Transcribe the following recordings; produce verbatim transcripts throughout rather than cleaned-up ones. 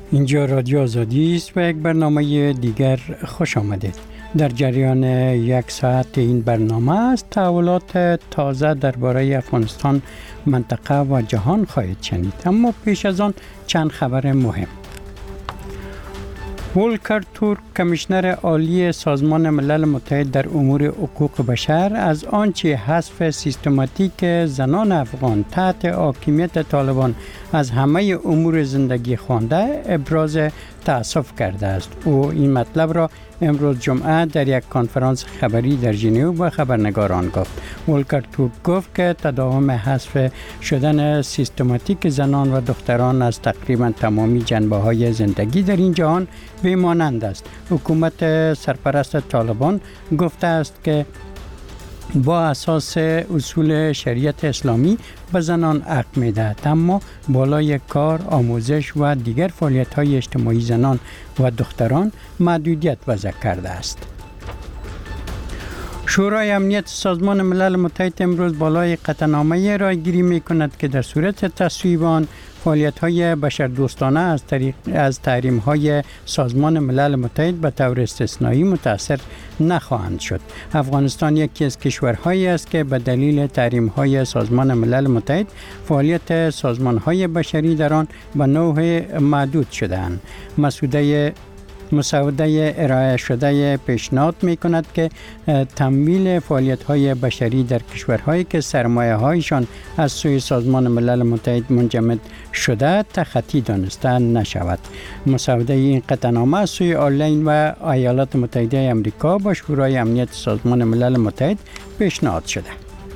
اینجا رادیو آزادی است و یک برنامه دیگر خوش آمدید. در جریان یک ساعت این برنامه است تحولات تازه درباره افغانستان، منطقه و جهان خواهید شنید. اما پیش از آن چند خبر مهم. ولکر تورک، کمیشنر عالی سازمان ملل متحد در امور حقوق بشر، از آنچه حذف سیستماتیک زنان افغان تحت حاکمیت طالبان از همه امور زندگی خوانده ابراز تأسف کرده است. او این مطلب را امروز جمعه در یک کنفرانس خبری در ژنو با خبرنگاران گفت. ولکر تورک گفت که تداوم حذف شدن سیستماتیک زنان و دختران از تقریبا تمامی جنبه‌های زندگی در این جهان بی‌مانند است. حکومت سرپرست طالبان گفته است که با اساس اصول شریعت اسلامی به زنان حق می‌دهد، اما بالای کار، آموزش و دیگر فعالیت‌های اجتماعی زنان و دختران محدودیت وضع کرده است. شورای امنیت سازمان ملل متحد امروز بالای قطعنامه رایگیری می‌کند که در صورت تصویب آن فعالیت‌های بشردوستانه از طریق از تحریم‌های سازمان ملل متحد به طور استثنایی متأثر نخواهند شد. افغانستان یکی از کشورهایی است که به دلیل تحریم‌های سازمان ملل متحد فعالیت سازمان‌های بشری در آن به نوع محدود شده‌اند. مسوده مسوده ارائه شده پیشنهاد می کند که تمویل فعالیت های بشری در کشورهایی که سرمایه هایشان از سوی سازمان ملل متحد منجمد شده تخطی دانسته نشود. مسوده این قطعنامه از سوی آلین و ایالات متحده آمریکا با شورای امنیت سازمان ملل متحد پیشنهاد شده.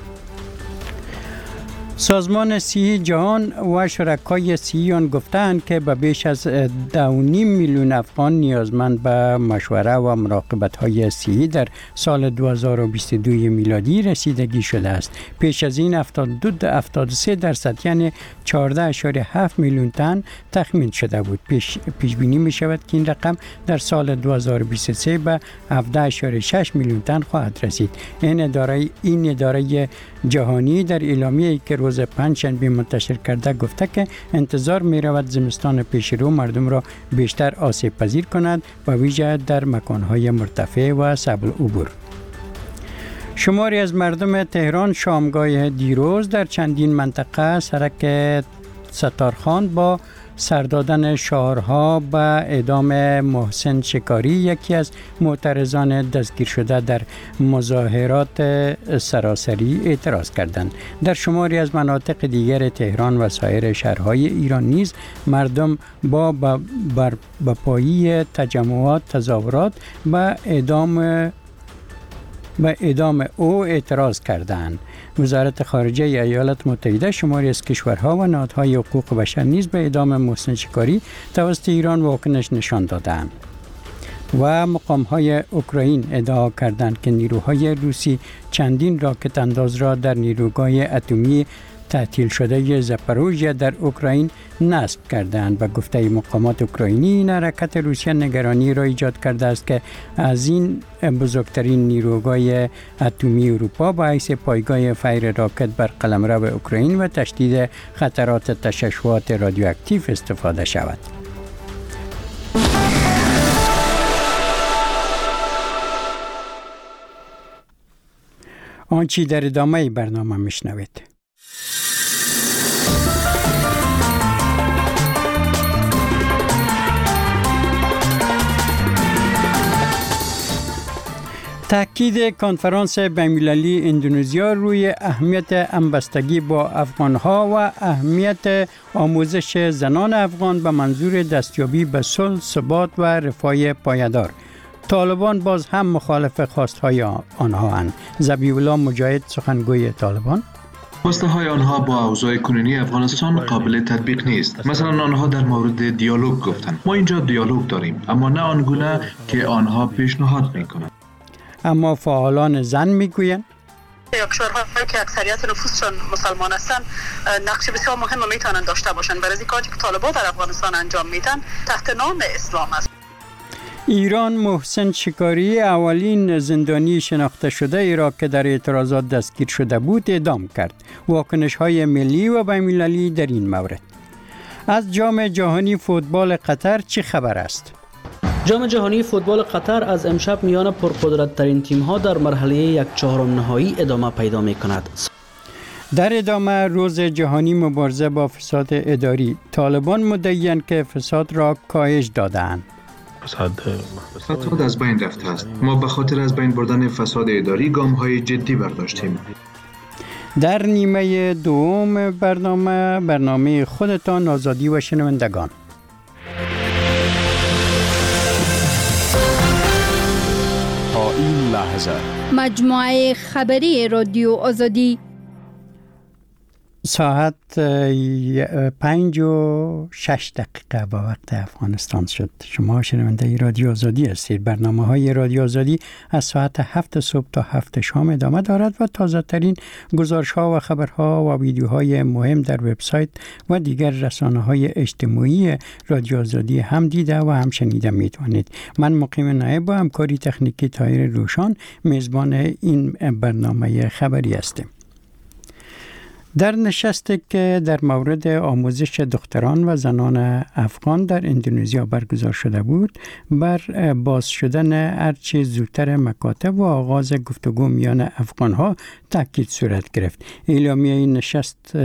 سازمان صحی جهان و شرکای صحی آن گفتند که به بیش از دو و نیم میلیون افغان نیازمند به مشوره و مراقبت‌های صحی در سال دو هزار و بیست و دو میلادی رسیدگی شده است. پیش از این هفتاد و دو هفتاد و سه درصد یعنی چهارده اشاری هفت میلیون تن تخمین شده بود. پیش پیش بینی می شود که این رقم در سال دو هزار و بیست و سه به هفده اشاری شش میلیون تن خواهد رسید. این اداره این اداره جهانی در اعلامیه‌ای که روز پنجشنبه منتشر کرده گفته که انتظار می رود زمستان پیش رو مردم را بیشتر آسیب پذیر کند و ویژه در مکانهای مرتفع و سهل العبور. شماری از مردم تهران شامگاه دیروز در چندین منطقه سرک ستارخان با سر دادن شعارها به اعدام محسن شکاری، یکی از معترضان دستگیر شده در مظاهرات سراسری، اعتراض کردند. در شماری از مناطق دیگر تهران و سایر شهرهای ایران نیز مردم با برپایی تجمعات تظاهرات به اعدام به اعدام او اعتراض کردند. وزارت خارجه ایالات متحده شماری از کشورها و نهادهای حقوق بشر نیز به اعدام محسن شکاری توسط ایران واکنش نشان دادند. و مقام‌های اوکراین ادعا کردند که نیروهای روسی چندین راکت انداز را در نیروگاه اتمی تعطیل شده زاپاروژیا در اوکراین نصب کردند. به گفته مقامات اوکراینی این حرکت روسیه نگرانی را ایجاد کرده است که از این بزرگترین نیروگاه اتمی اروپا با حیث پایگاه فیر راکت بر قلمرو اوکراین و تشدید خطرات تشعشعات رادیواکتیو استفاده شود. آنچه در ادامه برنامه میشنوید. تأکید کنفرانس بین‌المللی اندونزیا روی اهمیت همبستگی با افغانها و اهمیت آموزش زنان افغان به منظور دستیابی به صلح، ثبات و رفاه پایدار. طالبان باز هم مخالف خواستهای آنها اند. ذبیح الله مجاهد، سخنگوی طالبان: خواسته های آنها با اوضاع کنونی افغانستان قابل تطبیق نیست. مثلا آنها در مورد دیالوگ گفتند. ما اینجا دیالوگ داریم، اما نه آنگونه که آنها پیشنهاد میکنند. اما فعالان زن میگویند کشورهایی که اکثریت نفوسشان مسلمان هستند نقش بسیار مهم میتونن داشته باشند. برای این کاری که طالبان در افغانستان انجام میدن تحت نام اسلام است. ایران محسن شکاری، اولین زندانی شناخته شده ای را که در اعتراضات دستگیر شده بود اعدام کرد. واکنش های ملی و بین‌المللی در این مورد: از جام جهانی فوتبال قطر چه خبر است؟ جام جهانی فوتبال قطر از امشب میان پرقدرت ترین تیم ها در مرحله یک چهارم نهایی ادامه پیدا می کند. در ادامه روز جهانی مبارزه با فساد اداری، طالبان مدعی‌اند که فساد را کاهش دادند. فساد از بین رفته است. ما به خاطر از بین بردن فساد اداری گام‌های جدی برداشتیم. در نیمه دوم برنامه برنامه خودتان، آزادی و شنوندگان. تا این لحظه مجموعه خبری رادیو آزادی ساعت پنج و شش دقیقه با وقت افغانستان شد. شما شنونده رادیو آزادی هستید. برنامه های رادیو آزادی از ساعت هفت صبح تا هفت شام ادامه دارد و تازه ترین گزارش ها و خبرها و ویدیوهای مهم در وبسایت و دیگر رسانه های اجتماعی رادیو آزادی هم دیده و هم شنیده می توانید. من مقیم نایب با همکاری تکنیکی طاهر روشان میزبان این برنامه خبری هستم. در نشستی که در مورد آموزش دختران و زنان افغان در اندونزیا برگزار شده بود، بر باز شدن هرچه زودتر مکاتب و آغاز گفتگو میان افغانها تاکید صورت گرفت. اعلامیه نشست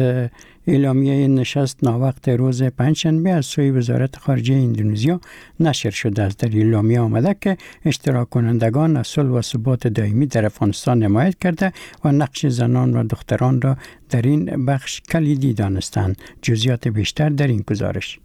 اعلامیه نشست ناوقت روز پنجشنبه از سوی وزارت خارجه اندونزیا نشر شده است. در اعلامیه آمده که اشتراک کنندگان از صلح و ثبات دائمی در افغانستان حمایت کرده و نقش زنان و دختران را در این بخش کلیدی دانستند. جزئیات بیشتر در این گزارش.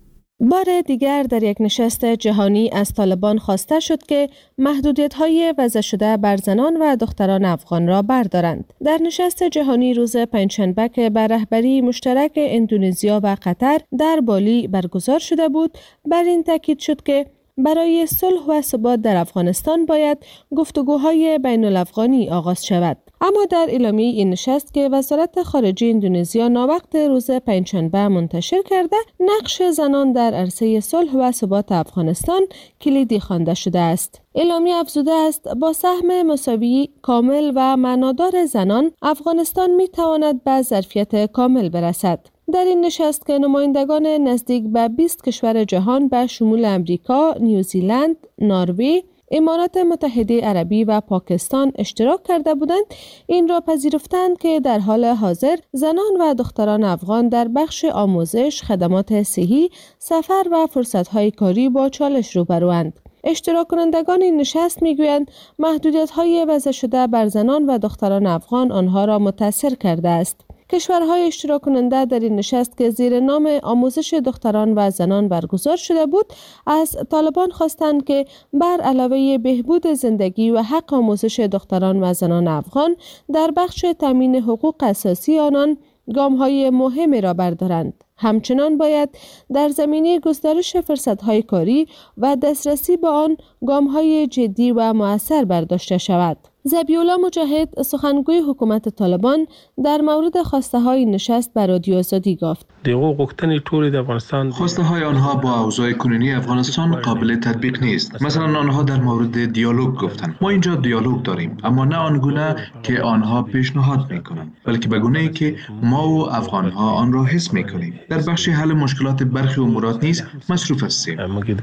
بار دیگر در یک نشست جهانی از طالبان خواسته شد که محدودیت‌های وضع شده بر زنان و دختران افغان را بردارند. در نشست جهانی روز پنجشنبه که بر رهبری مشترک اندونزیا و قطر در بالی برگزار شده بود، بر این تاکید شد که برای صلح و ثبات در افغانستان باید گفتگوهای بین الافغانی آغاز شود. اما در اعلامیه این نشست که وزارت خارجه اندونزیا ناوقت روز پنجشنبه منتشر کرده، نقش زنان در عرصه صلح و ثبات افغانستان کلیدی خوانده شده است. اعلامیه افزوده است با سهم مساوی، کامل و معنادار زنان، افغانستان می تواند به ظرفیت کامل برسد. در این نشست که نمایندگان نزدیک به بیست کشور جهان به شمول امریکا، نیوزیلند، نروژ، امارات متحده عربی و پاکستان اشتراک کرده بودند، این را پذیرفتند که در حال حاضر زنان و دختران افغان در بخش آموزش، خدمات صحی، سفر و فرصت‌های کاری با چالش روبروند. اشتراک کنندگان این نشست میگویند محدودیت‌های وضع شده بر زنان و دختران افغان آنها را متاثر کرده است. کشورهای اشتراک کننده در این نشست که زیر نام آموزش دختران و زنان برگزار شده بود، از طالبان خواستند که بر علاوه بهبود زندگی و حق آموزش دختران و زنان افغان در بخش تامین حقوق اساسی آنان گام‌های مهمی را بردارند. همچنان باید در زمینه گسترش فرصت‌های کاری و دسترسی به آن گام‌های جدی و مؤثر برداشته شود. ذبیح‌الله مجاهد، سخنگوی حکومت طالبان، در مورد خواسته های نشست بر رادیو آزادی گفت: خواسته های آنها با اوضاع کنونی افغانستان قابل تطبیق نیست. مثلا آنها در مورد دیالوگ گفتند. ما اینجا دیالوگ داریم، اما نه آنگونه که آنها پیشنهاد میکنند، بلکه به گونه‌ای که ما و افغانها آن را حس میکنیم. در بخش حل مشکلات برخی امورات نیز مصروف هستیم.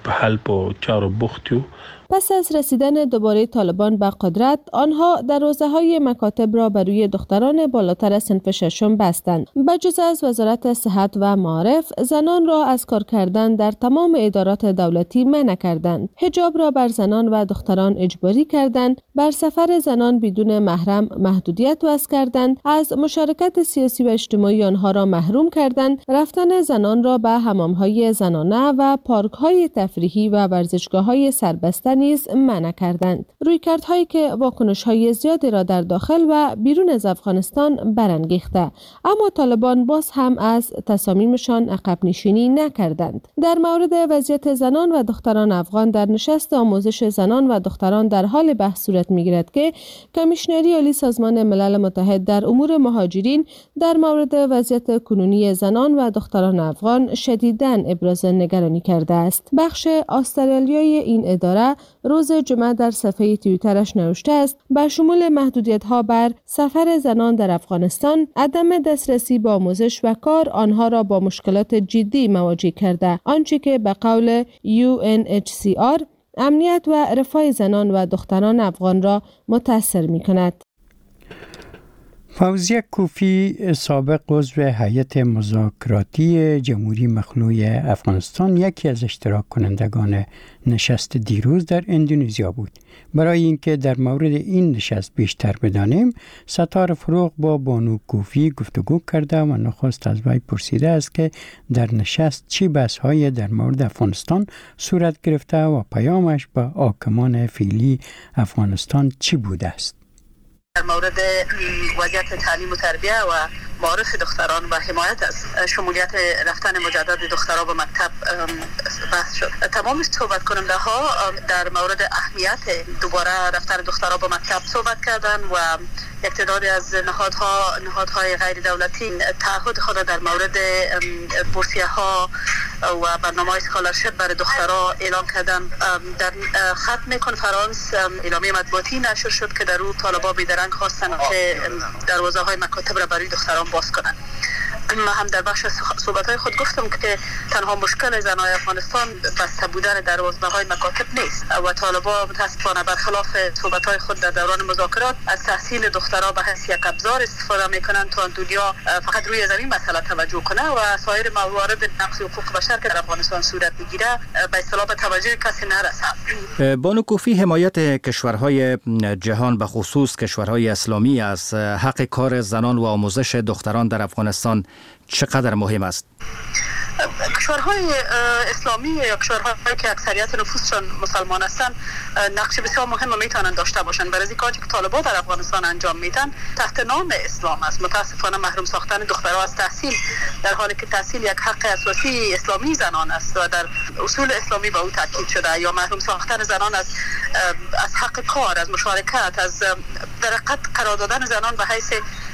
پس از رسیدن دوباره طالبان به قدرت، آنها دروازه‌های مکاتب را بر روی دختران بالاتر صنف ششم بستند. بجز از وزارت صحت و معارف، زنان را از کار کردن در تمام ادارات دولتی منع کردند. حجاب را بر زنان و دختران اجباری کردند. بر سفر زنان بدون محرم محدودیت وضع کردند. از مشارکت سیاسی و اجتماعی آنها را محروم کردند. رفتن زنان را به حمام‌های زنانه و پارک‌های تفریحی و ورزشگاه‌های سربسته نیز منع کردند. رویکردهایی که واکنش‌های زیادی را در داخل و بیرون از افغانستان برانگیخته، اما طالبان باز هم از تصامیمشان عقب نشینی نکردند. در مورد وضعیت زنان و دختران افغان در نشست آموزش زنان و دختران در حال بحث صورت می‌گیرد که کمیشنری عالی سازمان ملل متحد در امور مهاجرین در مورد وضعیت کنونی زنان و دختران افغان شدیداً ابراز نگرانی کرده است. بخش استرالیایی این اداره روز جمعه در صفحه توییترش نوشته است به شمول محدودیت‌ها بر سفر زنان در افغانستان، عدم دسترسی به آموزش و کار آنها را با مشکلات جدی مواجه کرده، آنچه که به قول یو ان اچ سی آر امنیت و رفاه زنان و دختران افغان را متاثر می‌کند. فوزیه کوفی، سابق عضو هیئت مذاکراتی جمهوری مخلوع افغانستان، یکی از اشتراک کنندگان نشست دیروز در اندونزیا بود. برای اینکه در مورد این نشست بیشتر بدانیم، ستار فروغ با بانو کوفی گفتگو کرده و نخست از وی پرسیده است که در نشست چه بحث‌های در مورد افغانستان صورت گرفته و پیامش به حاکمان فعلی افغانستان چی بوده است. در مورد وضعیت تعلیم و تربیه و معارف دختران و حمایت از شمولیت رفتن مجدد دختران به مکتب بحث شد. تمام صحبت کننده ها در مورد اهمیت دوباره رفتن دختران به مکتب صحبت کردند و یک تعدادی از نهادها نهادهای غیر دولتی تعهد خود در مورد بورسیه ها و برنامه اسکالرشپ برای دخترها اعلام کردن. در ختم کنفرانس اعلامیه مطبوعاتی نشر شد که در اون طالبان بیدرنگ خواستن که دروازه های مکاتب را برای دختران باز کنند. من هم در بخش صحبت‌های خود گفتم که تنها مشکل زنای افغانستان بسته بودن دروازه‌های مکاتب نیست و طالبان متأسفانه برخلاف صحبت‌های خود در دوران مذاکرات از تحصیل دخترها به حیث یک ابزار استفاده می‌کنند تا دنیا فقط روی زمین مسئله توجه کنه و سایر موارد نقض حقوق بشر که در افغانستان صورت می‌گیره به اصطلاح به توجه کسی نرسه. بانو کوفی، حمایت کشورهای جهان به خصوص کشورهای اسلامی از حق کار زنان و آموزش دختران در افغانستان چقدر مهم است؟ کشورهای اسلامی یا کشورهایی که اکثریت نفوسشان مسلمان هستند نقش بسیار مهم میتونن داشته باشند. برای اینکه که طالبان در افغانستان انجام میدن تحت نام اسلام است. متاسفانه محروم ساختن دخترها از تحصیل، در حالی که تحصیل یک حق اساسی اسلامی زنان است و در اصول اسلامی به او تاکید شده، یا محروم ساختن زنان از از حق کار، از مشارکت، از در حقیقت قرار دادن زنان به حیث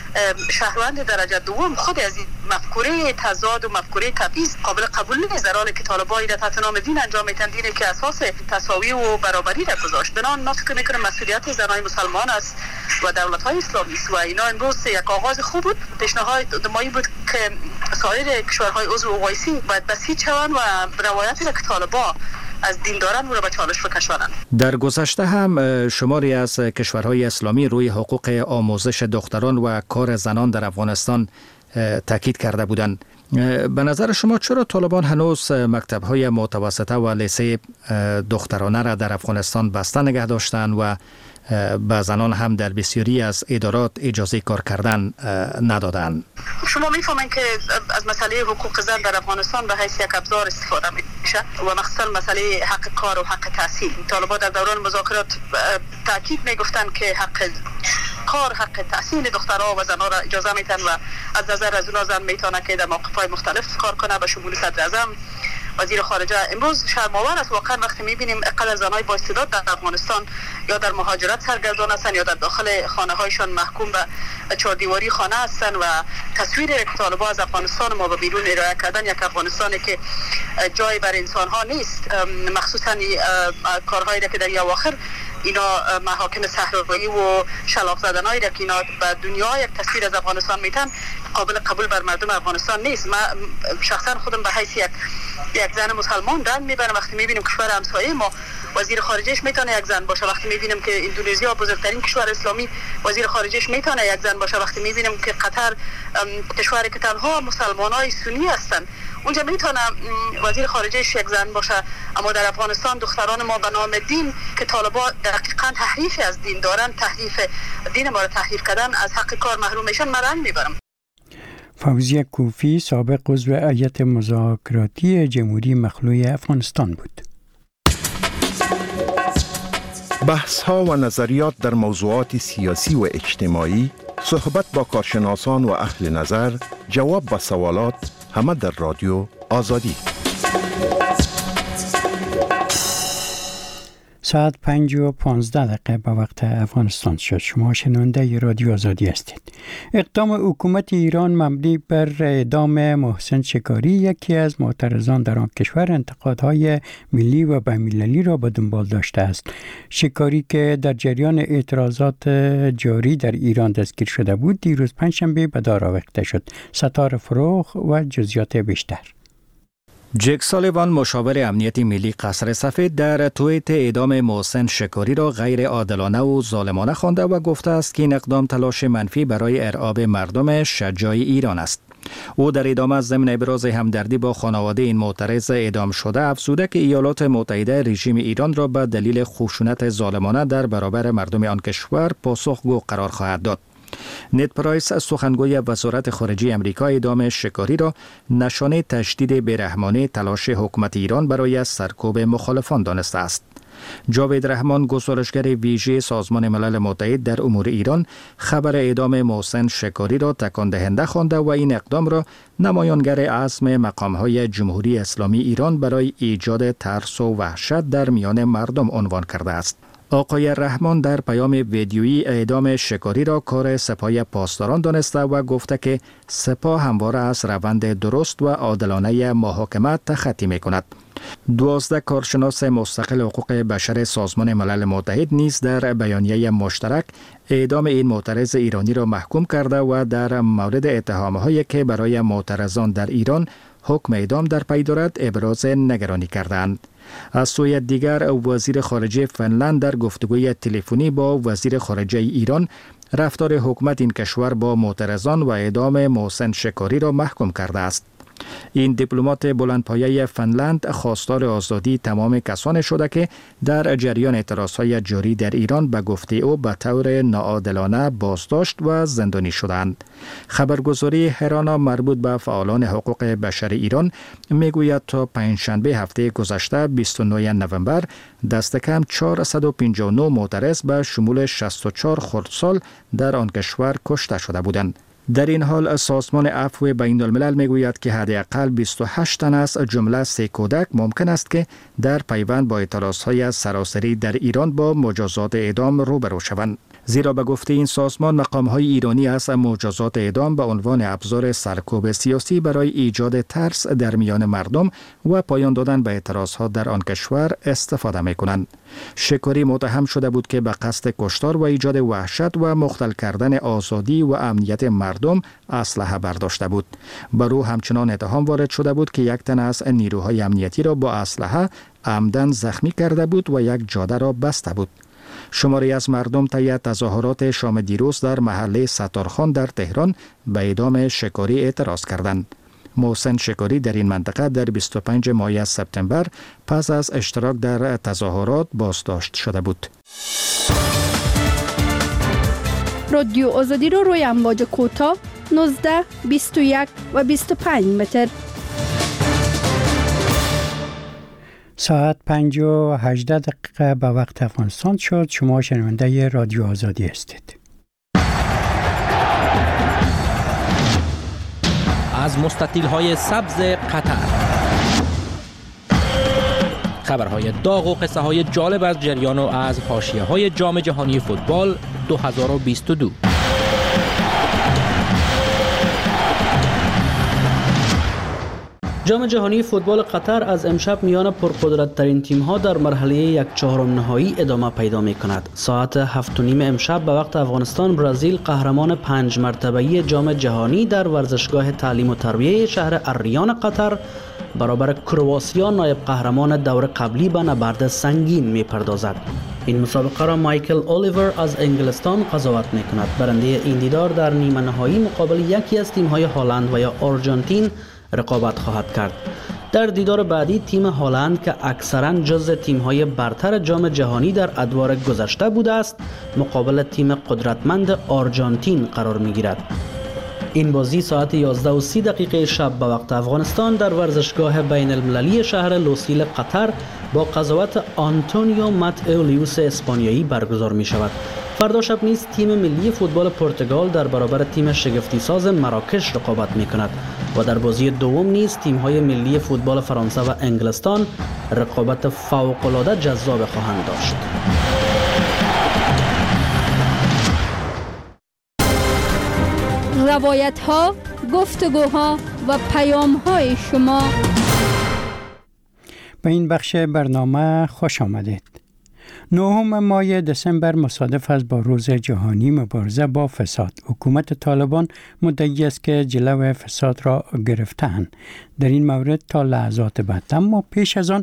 شهروند درجه دوم، خود از این مفکوره تضاد و مفکوره تبعیض قابل قبول نیست، در حالی که طالبان را تحت نام دین انجام میدن، دینی که اساس تساوی و برابری را گذاشت. بنابراین ما فکر میکنم مسئولیت زنان مسلمان است و دولت‌های اسلامی است و اینا امروز یک آغاز خوب بود. پیشنهاد دمایی بود که سایر کشورهای عضو اوایسی باید بسیج شوند و روایتی را که طالبان از دین دارن رو به چالش بکشانند. در گذشته هم شماری از کشورهای اسلامی روی حقوق آموزش دختران و کار زنان در افغانستان تاکید کرده بودند. به نظر شما چرا طالبان هنوز مکتب‌های متوسطه و لیسه دخترانه را در افغانستان بسته نگه داشتند و به زنان هم در بسیاری از ادارات اجازه کار کردن ندادند؟ شما میفهمید که از مسئله حقوق زن در افغانستان به حیث یک ابزار استفاده میشه و مخصوصا مسئله حق کار و حق تحصیل. طالبان در دوران مذاکرات تاکید میگفتند که حق کار، حق تحصیل دخترها و زنها را اجازه میتن و از نظر از اونها زن میتونه که در موقع‌های مختلف کار کنه، به شمول صدر اعظم، وزیر خارجه. امروز شرم‌آور است واقعا وقتی می‌بینیم اقل زنای با استعداد در افغانستان یا در مهاجرت سرگردان هستند یا در داخل خانه‌هایشان محکوم به چهاردیواری خانه هستند و تصویر طالبان از افغانستان ما به بیرون ارائه کردن یک افغانستانی که جای بر انسان‌ها نیست، مخصوصاً کارهایی که در اواخر اینا محاکم صحرایی و شلاق زدنایی که اینا به دنیا یک تصویر از افغانستان میتن قابل قبول بر مردم افغانستان نیست. من شخصا خودم به حیث یک یک زن مسلمان رنج میبرم وقتی میبینیم کشور همسایه ما وزیر خارجهش میتونه یک زن باشه، وقتی میبینیم که اندونزیا بزرگترین کشور اسلامی وزیر خارجهش میتونه یک زن باشه، وقتی میبینیم که قطر کشوری که تنها مسلمانای سنی هستن اونجا میتونه وزیر خارجهش یک زن باشه. اما در افغانستان دختران ما به نام دین که طالبان دقیقاً تحریف از دین دارن، تحریف دین ما رو تحریف کردن، از حق کار محروم میشن. من رنج میبرم. فوزیه کوفی، سابق عضو هیئت مذاکراتی جمهوری مخلوع افغانستان بود. بحث‌ها و نظریات در موضوعات سیاسی و اجتماعی، صحبت با کارشناسان و اهل نظر، جواب به سوالات، همه در رادیو آزادی. ساعت پنج و پانزده دقیقه به وقت افغانستان شد. شما شنونده رادیو آزادی هستید. اقدام حکومت ایران مبنی بر اعدام محسن شکاری، یکی از معترضان در آن کشور، انتقادهای ملی و بین‌المللی را به دنبال داشته است. شکاری که در جریان اعتراضات جاری در ایران دستگیر شده بود، دیروز پنجشنبه به دار آویخته شد. ستاره فروغ و جزئیات بیشتر. جک سالیوان، مشاور امنیتی ملی قصر سفید، در توییت اعدام محسن شکاری را غیر عادلانه و ظالمانه خوانده و گفته است که این اقدام تلاش منفی برای ارعاب مردم شجاع ایران است. او در ادامه ضمن ابراز همدردی با خانواده این معترض اعدام شده افزوده که ایالات متحده رژیم ایران را به دلیل خشونت ظالمانه در برابر مردم آن کشور پاسخگو قرار خواهد داد. نت پرایس، سخنگوی وزارت خارجه آمریکا، اعدام شکاری را نشانه تشدید بیرحمانه تلاش حکومت ایران برای سرکوب مخالفان دانسته است. جاوید رحمان، گزارشگر ویژه سازمان ملل متحد در امور ایران، خبر اعدام محسن شکاری را تکان دهنده خوانده و این اقدام را نمایانگر عزم مقام‌های جمهوری اسلامی ایران برای ایجاد ترس و وحشت در میان مردم عنوان کرده است. آقای رحمان در پیام ویدیویی اعدام شکاری را کار سپاه پاسداران دانسته و گفته که سپاه همواره از روند درست و عادلانه محاکمه تخطی می کند. دوازده کارشناس مستقل حقوق بشر سازمان ملل متحد نیز در بیانیه مشترک اعدام این معترض ایرانی را محکوم کرده و در مورد اتهام‌هایی که برای معترضان در ایران حکم اعدام در پی دارد ابراز نگرانی کردند. از سوی دیگر، وزیر خارجه فنلند در گفتگوی تلفنی با وزیر خارجه ایران رفتار حکومت این کشور با معترضان و اعدام محسن شکاری را محکوم کرده است. این دیپلمات بلندپایه فنلند خواستار آزادی تمام کسانی شده که در جریان اعتراضهای جاری در ایران به گفته او به طور ناعادلانه بازداشت و زندانی شدند. خبرگزاری هرانا مربوط به فعالان حقوق بشر ایران میگوید تا پنجشنبه هفته گذشته بیست و نهم نوامبر دست کم چهارصد و پنجاه و نه معترض به شمول شصت و چهار خردسال در آن کشور کشته شده بودند. در این حال سازمان عفو بین الملل میگوید که حداقل بیست و هشت تن از جمله سه کودک ممکن است که در پیوند با اعتراضهای سراسری در ایران با مجازات اعدام روبرو شوند. زیرا به گفته این سازمان مقام‌های ایرانی از مجازات اعدام به عنوان ابزار سرکوب سیاسی برای ایجاد ترس در میان مردم و پایان دادن به اعتراضها در آن کشور استفاده می‌کنند. شکاری متهم شده بود که به قصد کشتار و ایجاد وحشت و مختل کردن آزادی و امنیت مردم اسلحه برداشته بود. بر او همچنان اتهام وارد شده بود که یک تن از نیروهای امنیتی را با اسلحه عمدن زخمی کرده بود و یک جاده را بسته بود. شماری از مردم طی تظاهرات شام دیروز در محله ستارخان در تهران به اعدام شکاری اعتراض کردند. محسن شکاری در این منطقه در بیست و پنج ماه سپتامبر پس از اشتراک در تظاهرات بازداشت شده بود. رادیو آزادی رو روی امواج کوتاه نوزده، بیست و یک و بیست و پنج متر. ساعت پنج و هجده دقیقه به وقت افغانستان شد. شما شنونده رادیو آزادی هستید. از مستطیل‌های سبز قطر، خبرهای داغ و قصه های جالب از جریان و از حاشیه‌های جام جهانی فوتبال دو هزار و بیست و دو. جام جهانی فوتبال قطر از امشب میان پرقدرت‌ترین تیم‌ها در مرحله یک چهارم نهایی ادامه پیدا می‌کند. ساعت هفت و نیم امشب به وقت افغانستان، برزیل قهرمان پنج مرتبه‌ای جام جهانی در ورزشگاه تعلیم و تربیه شهر الریان قطر برابر کرواسیا نایب قهرمان دور قبلی به نبرد سنگین می‌پردازد. این مسابقه را مایکل الیور از انگلستان قضاوت می‌کند. برنده این دیدار در نیمه نهایی مقابل یکی از تیم‌های هلند و یا آرژانتین رقابت خواهد کرد. در دیدار بعدی تیم هلند که اکثراً جزو تیم‌های برتر جام جهانی در ادوار گذشته بوده است، مقابل تیم قدرتمند آرژانتین قرار می‌گیرد. این بازی ساعت یازده و سی دقیقه شب به وقت افغانستان در ورزشگاه بین المللی شهر لوسیل قطر با قضاوت آنتونیو مات اولیوس اسپانیایی برگزار می شود. فردا شب نیز تیم ملی فوتبال پرتغال در برابر تیم شگفتی ساز مراکش رقابت می کند و در بازی دوم نیز تیم های ملی فوتبال فرانسه و انگلستان رقابت فوق العاده جذاب خواهند داشت. روایت ها، گفتگوها و پیام های شما. به این بخش برنامه خوش آمدید. نهم ماه دسامبر مصادف است با روز جهانی مبارزه با فساد. حکومت طالبان مدعی است که جلو فساد را گرفتند در این مورد تا لحظات بعد. اما پیش از آن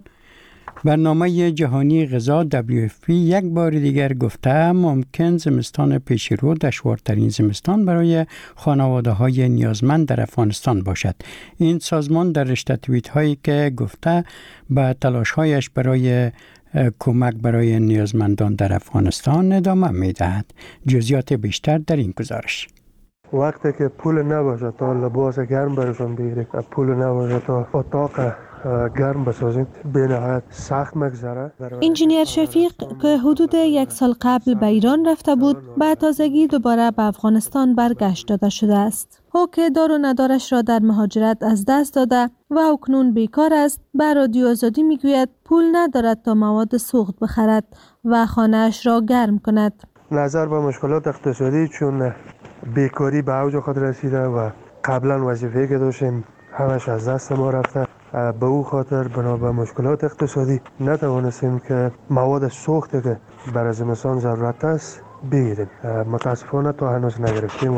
برنامه جهانی غذا دبلیو اف پی یک بار دیگر گفته ممکن زمستان پیش رو دشوارترین زمستان برای خانواده های نیازمند در افغانستان باشد. این سازمان در رشته توییت هایی که گفته به تلاش هایش برای کمک برای نیازمندان در افغانستان ادامه می دهد. جزئیات بیشتر در این گزارش. وقتی که پول نباشه تا لباس گرم برشون بگیرید، پول نباشه تا اتاق گرم بسازید، به نهایت سخت مگذره. انجینیر شفیق که حدود یک سال قبل به ایران رفته بود، به تازگی دوباره به افغانستان برگشت داده شده است. او که دار و ندارش را در مهاجرت از دست داده و اکنون بیکار است، به رادیو آزادی میگوید پول ندارد تا مواد سوخت بخرد و خانه‌اش را گرم کند. نظر به مشکلات اقتصادی، چون بیکاری به اوج خود رسیده و قبلا وظیفه‌ای که داشتیم همش از دست ما رفته، به او خاطر بنا به مشکلات اقتصادی نتوانستیم که مواد سوختی که برای زمستان ضرورت است بگیریم. متاسفانه تا هنوز نگرفتیم و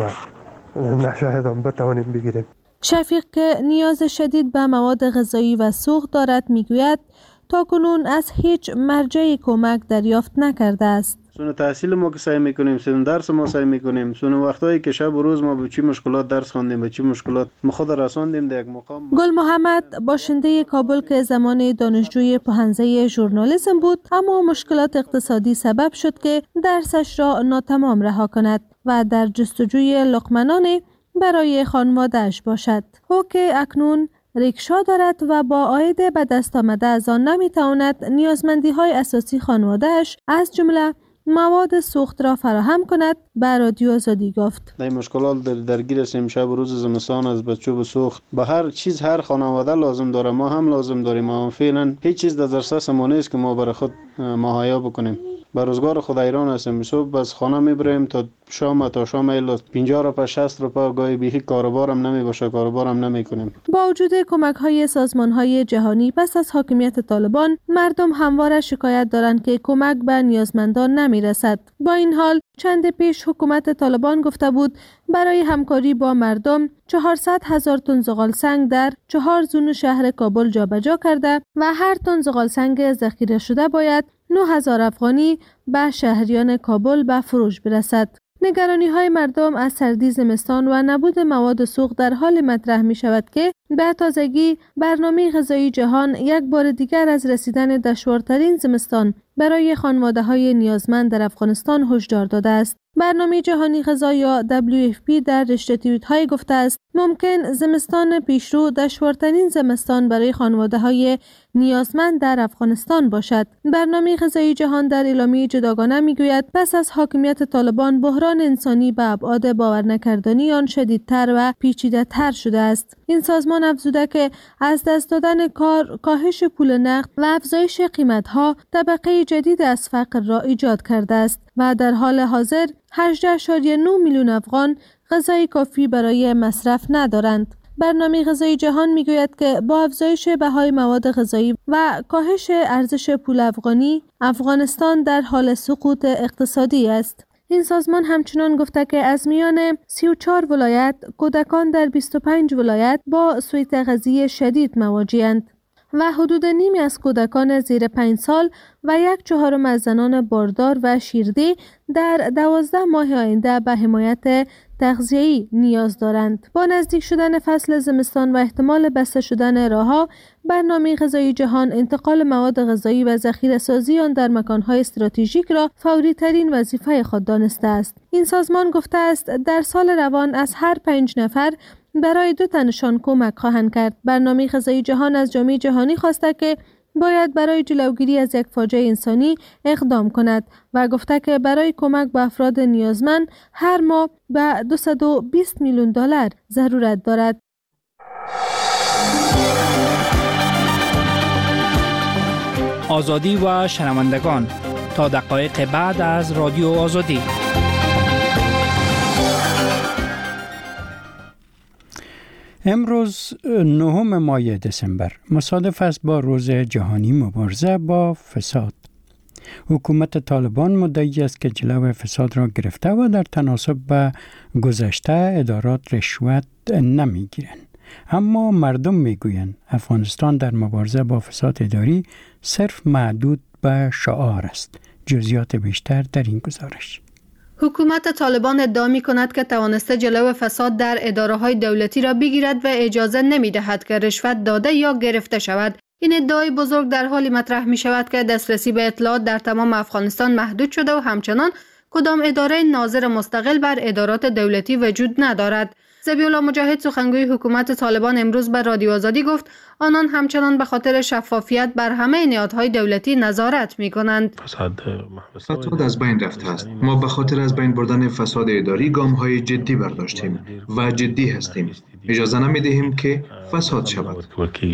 نشاید هم بتوانیم بگیریم. شفیق که نیاز شدید به مواد غذایی و سوخت دارد میگوید تا کنون از هیچ مرجعی کمک دریافت نکرده است. سون تحصیل ما که سعی میکنیم، سون درس ما سعی میکنیم، سون وقتایی که شب و روز ما به چی مشکلات درس خواندیم، به چی مشکلات ما خود رساندیم در یک مقام. گل محمد باشنده کابل که زمان دانشجوی پهنزه ژورنالیسم بود، اما مشکلات اقتصادی سبب شد که درسش را ناتمام رها کند و در جستجوی لقمه‌نانی برای خانواده‌اش باشد. او که اکنون ریکشا دارد و با عاید به دست آمده از آن نمیتواند نیازمندی های اساسی خانواده‌اش از جمله مواد سوخت را فراهم کند، به رادیو آزادی گفت. در مشکلات در درگیر هستیم شب و روز زمستان، از بچو به سوخت به هر چیز هر خانواده لازم داره، ما هم لازم داریم. اما فعلا هیچ چیز در دسترس ما نیست که ما برای خود مهیا بکنیم. به روزگار خود ایران هستیم، صبح از خانه میبریم تا شام، تا شام ایلا پنجاه روپیه شصت روپیه، گاهی بیخی کاروبارم نمی باشه، کاروبارم نمی کنیم. با وجود کمک های سازمان های جهانی پس از حاکمیت طالبان، مردم همواره شکایت دارند که کمک به نیازمندان نمی رسد. با این حال چند پیش حکومت طالبان گفته بود برای همکاری با مردم چهارصد هزار تن زغال سنگ در چهار زون شهر کابل جابجا کرده و هر تن زغال سنگ ذخیره شده باید نه هزار افغانی به شهریان کابل به فروش برسد. نگرانی های مردم از سردی زمستان و نبود مواد سوخت در حال مطرح می شود که به تازگی برنامه غذایی جهان یک بار دیگر از رسیدن دشوارترین زمستان برای خانواده های نیازمند در افغانستان هشدار داده است. برنامه جهانی غذا یا دبلیو اف پی در رشته توییت های گفته است ممکن زمستان پیشرو دشوارترین زمستان برای خانواده های نیازمند در افغانستان باشد. برنامه غذایی جهان در اعلامیه جداگانه میگوید پس از حاکمیت طالبان بحران انسانی به ابعاد باورنکردنی آن شدیدتر و پیچیده‌تر شده است. این سازمان افزوده که از دست دادن کار، کاهش پول نقد و افزایش قیمت‌ها طبقه جدید از فقر را ایجاد کرده است و در حال حاضر هجده اشاریه نه میلیون افغان غذای کافی برای مصرف ندارند. برنامه غذایی جهان میگوید که با افزایش بهای مواد غذایی و کاهش ارزش پول افغانی، افغانستان در حال سقوط اقتصادی است. این سازمان همچنان گفته که از میان سی و چهار ولایت، کودکان در بیست و پنج ولایت با سوء تغذیه شدید مواجه‌اند و حدود نیمی از کودکان زیر پنج سال و یک چهارم از زنان باردار و شیردی در دوازده ماه آینده به حمایت تغذیه‌ای نیاز دارند. با نزدیک شدن فصل زمستان و احتمال بسته شدن راه‌ها، برنامه غذایی جهان انتقال مواد غذایی و ذخیره سازی آن در مکان‌های استراتژیک را فوری ترین وظیفه خود دانسته است. این سازمان گفته است در سال روان از هر پنج نفر برای دو تنشان کمک خواهند کرد. برنامه غذایی جهان از جامعه جهانی خواسته که باید برای جلوگیری از یک فاجعه انسانی اقدام کند و گفته که برای کمک به افراد نیازمند هر ماه به دویست و بیست میلیون دلار ضرورت دارد. آزادی و شنوندگان، تا دقایق بعد از رادیو آزادی. امروز نهم ماه دسامبر مصادف است با روز جهانی مبارزه با فساد. حکومت طالبان مدعی است که جلو فساد را گرفته و در تناسب به گذشته ادارات رشوت نمیگیرند. اما مردم میگویند افغانستان در مبارزه با فساد اداری صرف محدود به شعار است. جزئیات بیشتر در این گزارش. حکومت طالبان ادعا می کند که توانسته جلو فساد در اداره های دولتی را بگیرد و اجازه نمی دهد که رشوت داده یا گرفته شود. این ادعای بزرگ در حالی مطرح می شود که دسترسی به اطلاعات در تمام افغانستان محدود شده و همچنان کدام اداره ناظر مستقل بر ادارات دولتی وجود ندارد. ذبیح الله مجاهد سخنگوی حکومت طالبان امروز به رادیو آزادی گفت آنان همچنان به خاطر شفافیت بر همه نهادهای دولتی نظارت می‌کنند. فساد از بین رفته است. ما به خاطر از بین بردن فساد اداری گام‌های جدی برداشتیم و جدی هستیم. اجازه نمی‌دهیم که فساد شود.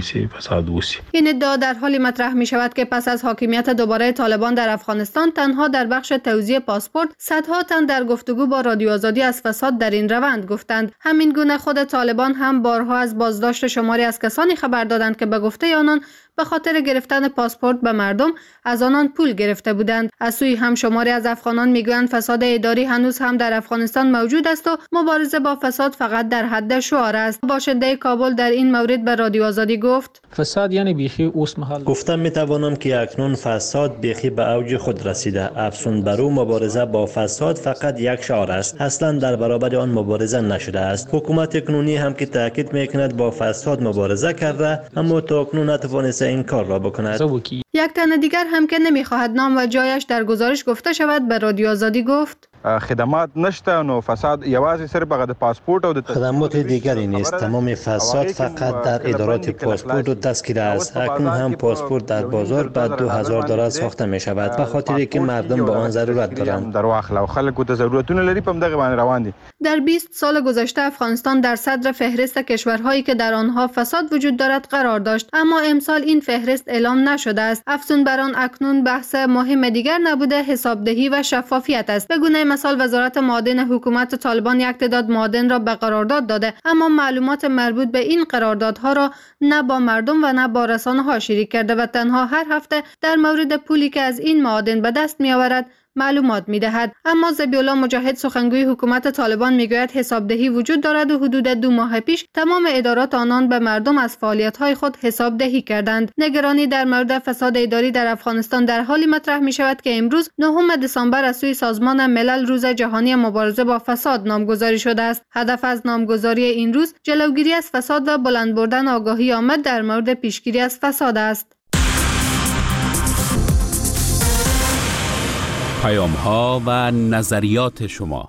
این ادعا در حالی مطرح می‌شود که پس از حاکمیت دوباره طالبان در افغانستان تنها در بخش توزیع پاسپورت صدها تن در گفتگو با رادیو آزادی از فساد در این روند گفتند. همین گونه خود طالبان هم بارها از بازداشت شماری از کسانی خبر دادند که به گفته آنان به خاطر گرفتن پاسپورت به مردم از آنان پول گرفته بودند. از سوی هم شماری از افغانان میگویند فساد اداری هنوز هم در افغانستان موجود است و مبارزه با فساد فقط در حد شعار است. باشنده کابل در این مورد به رادیو آزادی گفت فساد یعنی بیخی اوس محل گفتم میتوانم که اکنون فساد بیخی به اوج خود رسیده. افسون بر او مبارزه با فساد فقط یک شعار است، اصلا در برابر آن مبارزه نشده است. حکومت کنونی هم که تاکید میکند با فساد مبارزه کرده اما تا اکنون نتوانسته این کار را بکند. یک تن دیگر هم که نمیخواهد نام و جایش در گزارش گفته شود به رادیو آزادی گفت خدمات نشته نو فساد یوازې صرف هغه پاسپورت او خدمات دیگری نیست. تمام فساد فقط در ادارات پاسپورت و تذکره است. اکنون هم پاسپورت در بازار بعد دو هزار دلار ساخته می شود به خاطری که مردم به آن ضرورت دارند. در واخل او خلکو ته ضرورتونه لري په دغه باندې روان دي. در بیست سال گذشته افغانستان در صدر فهرست کشورهایی که در آنها فساد وجود دارد قرار داشت، اما امسال این فهرست اعلام نشده است. افزون بر آن اکنون بحث مهم دیگر نبوده حسابدهی و شفافیت است. به گونه مثال وزارت معادن حکومت طالبان یک تعداد معادن را به قرارداد داده، اما معلومات مربوط به این قراردادها را نه با مردم و نه با رسانه‌ها شریک کرده و تنها هر هفته در مورد پولی که از این معادن به دست می‌آورد معلومات می‌دهد. اما ذبیح الله مجاهد سخنگوی حکومت طالبان میگوید حسابدهی وجود دارد و حدود دو ماه پیش تمام ادارات آنان به مردم از فعالیت‌های خود حسابدهی کردند. نگرانی در مورد فساد اداری در افغانستان در حالی مطرح می‌شود که امروز نهم دسامبر از سوی سازمان ملل روز جهانی مبارزه با فساد نامگذاری شده است. هدف از نامگذاری این روز جلوگیری از فساد و بلند بردن آگاهی عامه در مورد پیشگیری از فساد است. پیام ها و نظریات شما.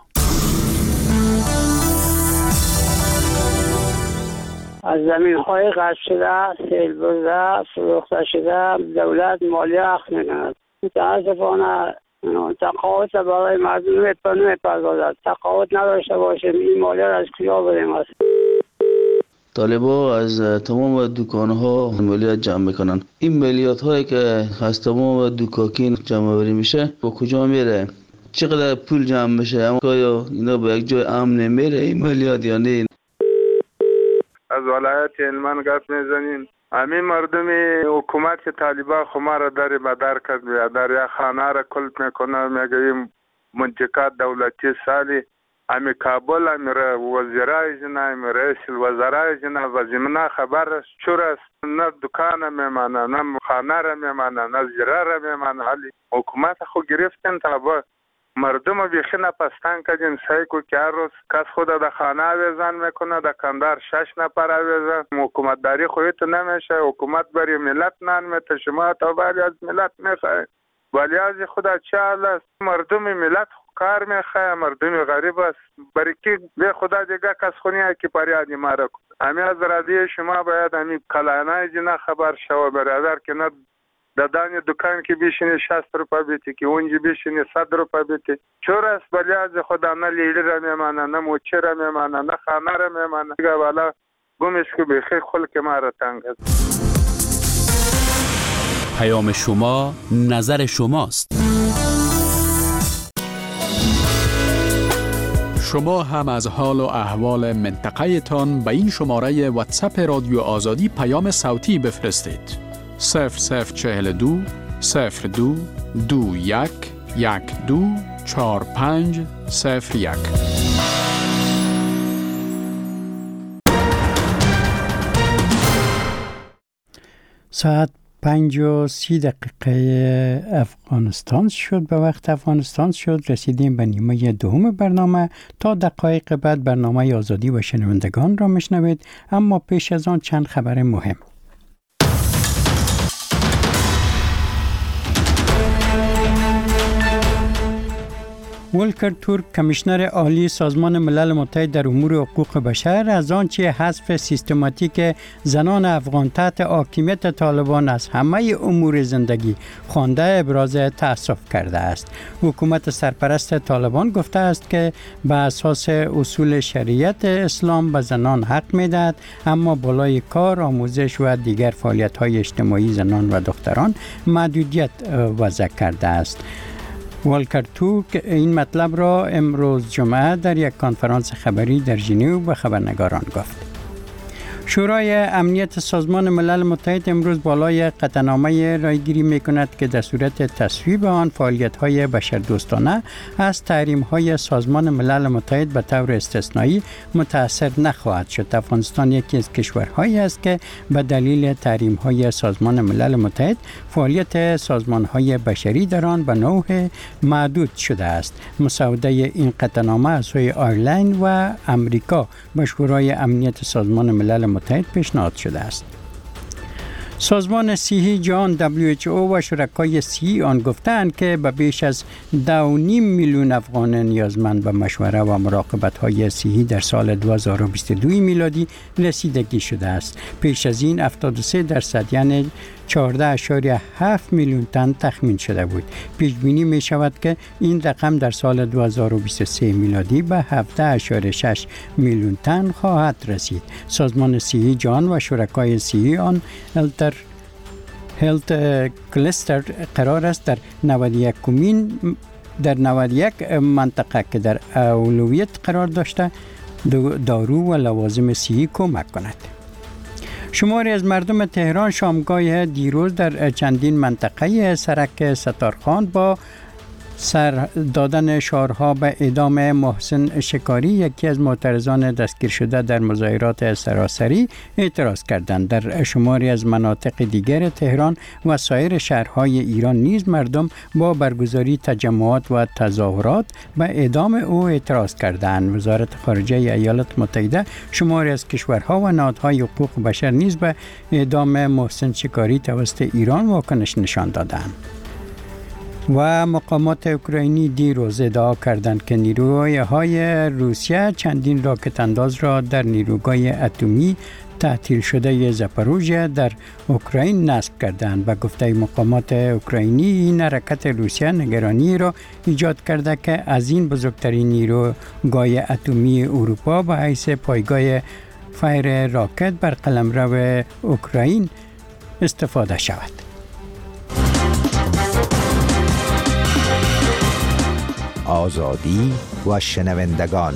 از زمین های قصد شده، سیل برده، فروخته شده، دولت مالیه اخذ می‌کند. متاسفانه تقاعد برای مردم نمی‌پردازد. تقاعد نداشته باشیم این مالیه را از کجا بدیم است؟ طالبا از تمام دکان‌ها مالیات جمع میکنن. این مالیات هایی که از تمام دکاکین جمع آوری میشه با کجا میره؟ چقدر پول جمع میشه؟ اما آیا اینا به یک جای امن نمیره این مالیات یا نه؟ از ولایت هلمند گپ میزنین. همین مردم حکومت که طالبا خما را در بدر کرد، در یک خانه را کلپ میکنه، میگه این منطقه دولتی سالی امی کابل امی وزیرای جنا امی رئیس الوزرای جنا و زمینه خبر است چور است، نه دکان میمانه نه خانه را میمانه نه زیره را میمانه. حالی حکومت خو گرفتن تا با مردم بیخی نپستان کردین. سعی کو که هر روز کس خود در خانه آویزان میکنه، در کندار شش نفر آویزان. حکومت داری خویت نمیشه، حکومت بری ملت نان میته، شما تا ولی از ملت میخواه ولی از خدا چه حال است؟ مردم ملت کار میخواه، مردم غریب است. برای که به خدا دیگه کس خونی ها که پریادی مارا کن. همین از رادیو شما باید همین کلانای جنا خبر شو برادر که نه در دانی دکان که بیشینه شصت روپا بیتی که اونجا بیشینه صد روپا بیتی چور است بلی از خدا نه لیلی را میمانه نه موچه را میمانه نه خانه را میمانه دیگه والا گمش که بخیر خلق ما را تنگ است. پیام شما نظر شماست. شما هم از حال و احوال منطقه تان به این شماره واتساپ رادیو آزادی پیام صوتی بفرستید. صفر صفر چهل دو صفر دو دو یک یک دو چار پنج صفر یک. ساعت پنج و سی دقیقه افغانستان شد، به وقت افغانستان شد. رسیدیم به نیمه دوم برنامه. تا دقایق بعد برنامه آزادی و شنوندگان را میشنوید، اما پیش از آن چند خبر مهم. ولکر تورک، کمیشنر عالی سازمان ملل متحد در امور حقوق بشر، از آنچه حذف سیستماتیک زنان افغان تحت حاکمیت طالبان از همه امور زندگی خوانده ابراز تأسف کرده است. حکومت سرپرست طالبان گفته است که به اساس اصول شریعت اسلام به زنان حق می‌دهد، اما بالای کار، آموزش و دیگر فعالیت‌های اجتماعی زنان و دختران محدودیت وضع کرده است. ولکر تورک این مطلب را امروز جمعه در یک کنفرانس خبری در ژنو به خبرنگاران گفت. شورای امنیت سازمان ملل متحد امروز بالای قطعنامه رایگیری می‌کند که در صورت تصویب آن فعالیت‌های بشردوستانه از تحریم‌های سازمان ملل متحد به طور استثنایی متأثر نخواهد شد. افغانستان یکی از کشورهایی است که به دلیل تحریم‌های سازمان ملل متحد فعالیت سازمان‌های بشری در آن به نوع محدود شده است. مسوده این قطعنامه از سوی آیرلند و امریکا به شورای امنیت سازمان ملل متحد پیشنهاد شده است. سازمان صحی جهان دبلیو اچ او و شرکای صحی آن گفتند که به بیش از دو و نیم میلیون افغان نیازمند به مشوره و مراقبت‌های صحی در سال دو هزار و بیست و دو میلادی رسیدگی شده است. پیش از این هفتاد و سه درصد یعنی چهارده اشاری هفت میلیون تن تخمین شده بود. پیش بینی می شود که این رقم در سال دو هزار و بیست و سه میلادی به هفده اشاری شش میلیون تن خواهد رسید. سازمان صحی جهان و شرکای صحی آن التر هلت کلستر قرار است در نود و یک کمین در نود و یک منطقه که در اولویت قرار داشته دارو و لوازم صحی کمک کند. شماری از مردم تهران شامگاه دیروز در چندین منطقه سرک ستارخان با سر دادن شعارها به اعدام محسن شکاری، یکی از معترضان دستگیر شده در مظاهرات سراسری، اعتراض کردند. در شماری از مناطق دیگر تهران و سایر شهرهای ایران نیز مردم با برگزاری تجمعات و تظاهرات به اعدام او اعتراض کردند. وزارت خارجه ایالات متحده شماری از کشورها و نهادهای حقوق بشر نیز به اعدام محسن شکاری توسط ایران واکنش نشان دادند. و مقامات اوکراینی دیروز ادعا کردند که نیروهای روسیه چندین راکت انداز را در نیروگاه اتمی تعطیل شده زاپاروژیا در اوکراین نصب کردند. به گفته مقامات اوکراینی این حرکت روسیه نگرانی را ایجاد کرده که از این بزرگترین نیروگاه اتمی اروپا به حیث پایگاه فایر راکت بر قلمرو اوکراین استفاده شود. آزادی و شنوندگان.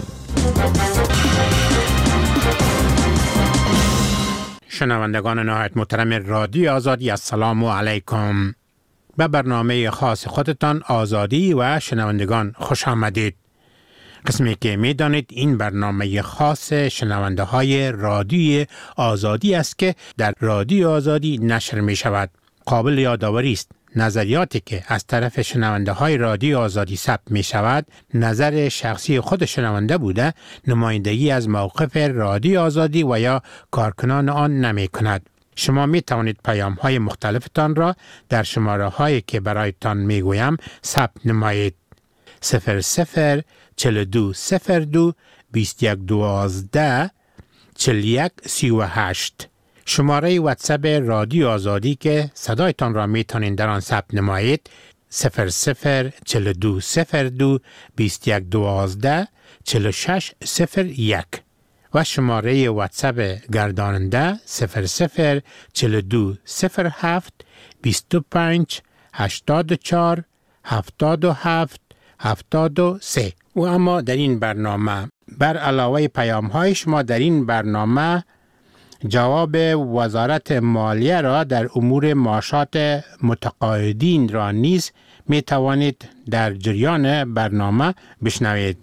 شنوندگان نهایت محترم رادیو آزادی، السلام علیکم. به برنامه خاص خودتان آزادی و شنوندگان خوش آمدید. قسمی که می دانید این برنامه خاص شنونده های رادیو آزادی است که در رادیو آزادی نشر می شود. قابل یادآوری است نظریاتی که از طرف شنونده های رادیو آزادی ثبت می شود نظر شخصی خود شنونده بوده، نمایندگی از موقف رادیو آزادی و یا کارکنان آن نمی کند. شما می توانید پیام های مختلفتان را در شماره هایی که برایتان می گویم ثبت نمایید. صفر صفر چل دو صفر دو بیست یک دوازده چل یک سی و هشت شماره واتساپ رادیو آزادی که صدایتان را میتونین در آن ثبت نمایید صفر صفر چهل و دو صفر دو بیست و یک دوازده چهل و شش صفر یک و شماره واتساپ گرداننده صفر صفر چهل و دو صفر هفت بیست و پنج هشتاد و چهار هفتاد و هفت هفتاد و سه. و اما در این برنامه بر علاوه پیام های شما در این برنامه جواب وزارت مالیه را در امور معاشات متقاعدین را نیز می توانید در جریان برنامه بشنوید.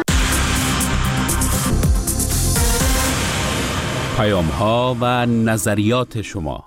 پیام ها و نظریات شما.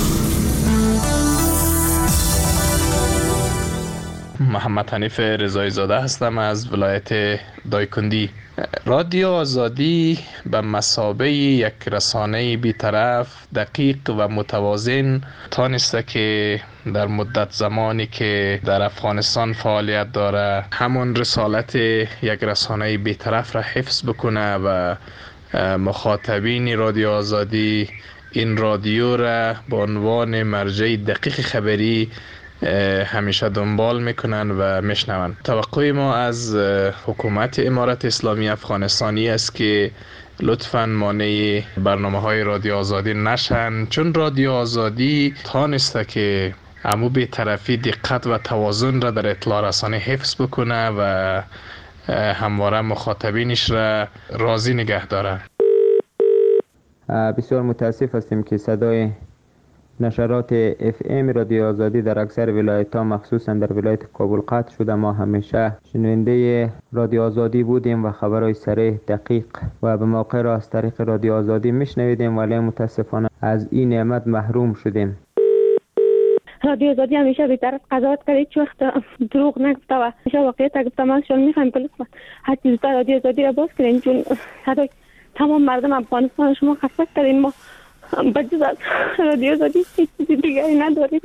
محمد حنیف رضایی زاده هستم از ولایت دایکندی. رادیو آزادی به مثابه یک رسانه بی‌طرف، دقیق و متوازن تانسته که در مدت زمانی که در افغانستان فعالیت داره همون رسالت یک رسانه بی‌طرف را حفظ بکنه و مخاطبین رادیو آزادی این رادیو را به عنوان مرجع دقیق خبری همیشه دنبال میکنن و میشنون. توقع ما از حکومت امارت اسلامی افغانستانی است که لطفاً مانع برنامه های رادیو آزادی نشن، چون رادیو آزادی تانسته که امو به طرفی دقت و توازن را در اطلاع رسانی حفظ بکنه و همواره مخاطبینش را راضی نگه داره. بسیار متاسف هستیم که صدای نشرات اف ام رادیو آزادی در اکثر ولایت‌ها مخصوصا در ولایت کابل قطع شده. ما همیشه شنونده رادیو آزادی بودیم و خبرهای صریح، دقیق و به موقع را از طریق رادیو آزادی میشنویدیم، ولی متاسفانه از این نعمت محروم شدیم. رادیو آزادی همیشه به طرف قضاوت کرد، هیچ وقت دروغ نگفته و همیشه واقعیت گفته. من شما میخوایم که لطفا هر چیز زودتر رادیو آزادی را باز کنین، چون صدای تمام مردم افغانستان شما خسته کردین. ما بجز از رادیو آزادی هیچ چیزی دیگری نداریم.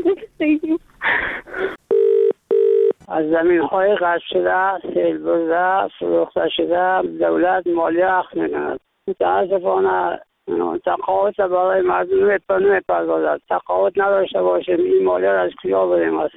از زمین های غصب شده، سیل برده، فروخته شده، دولت مالیه اخذ میکند. متاسفانه تقاعد برای مردم نمیپردازد. تقاعد نداشته باشیم این مالیه را از کجا بدیم است؟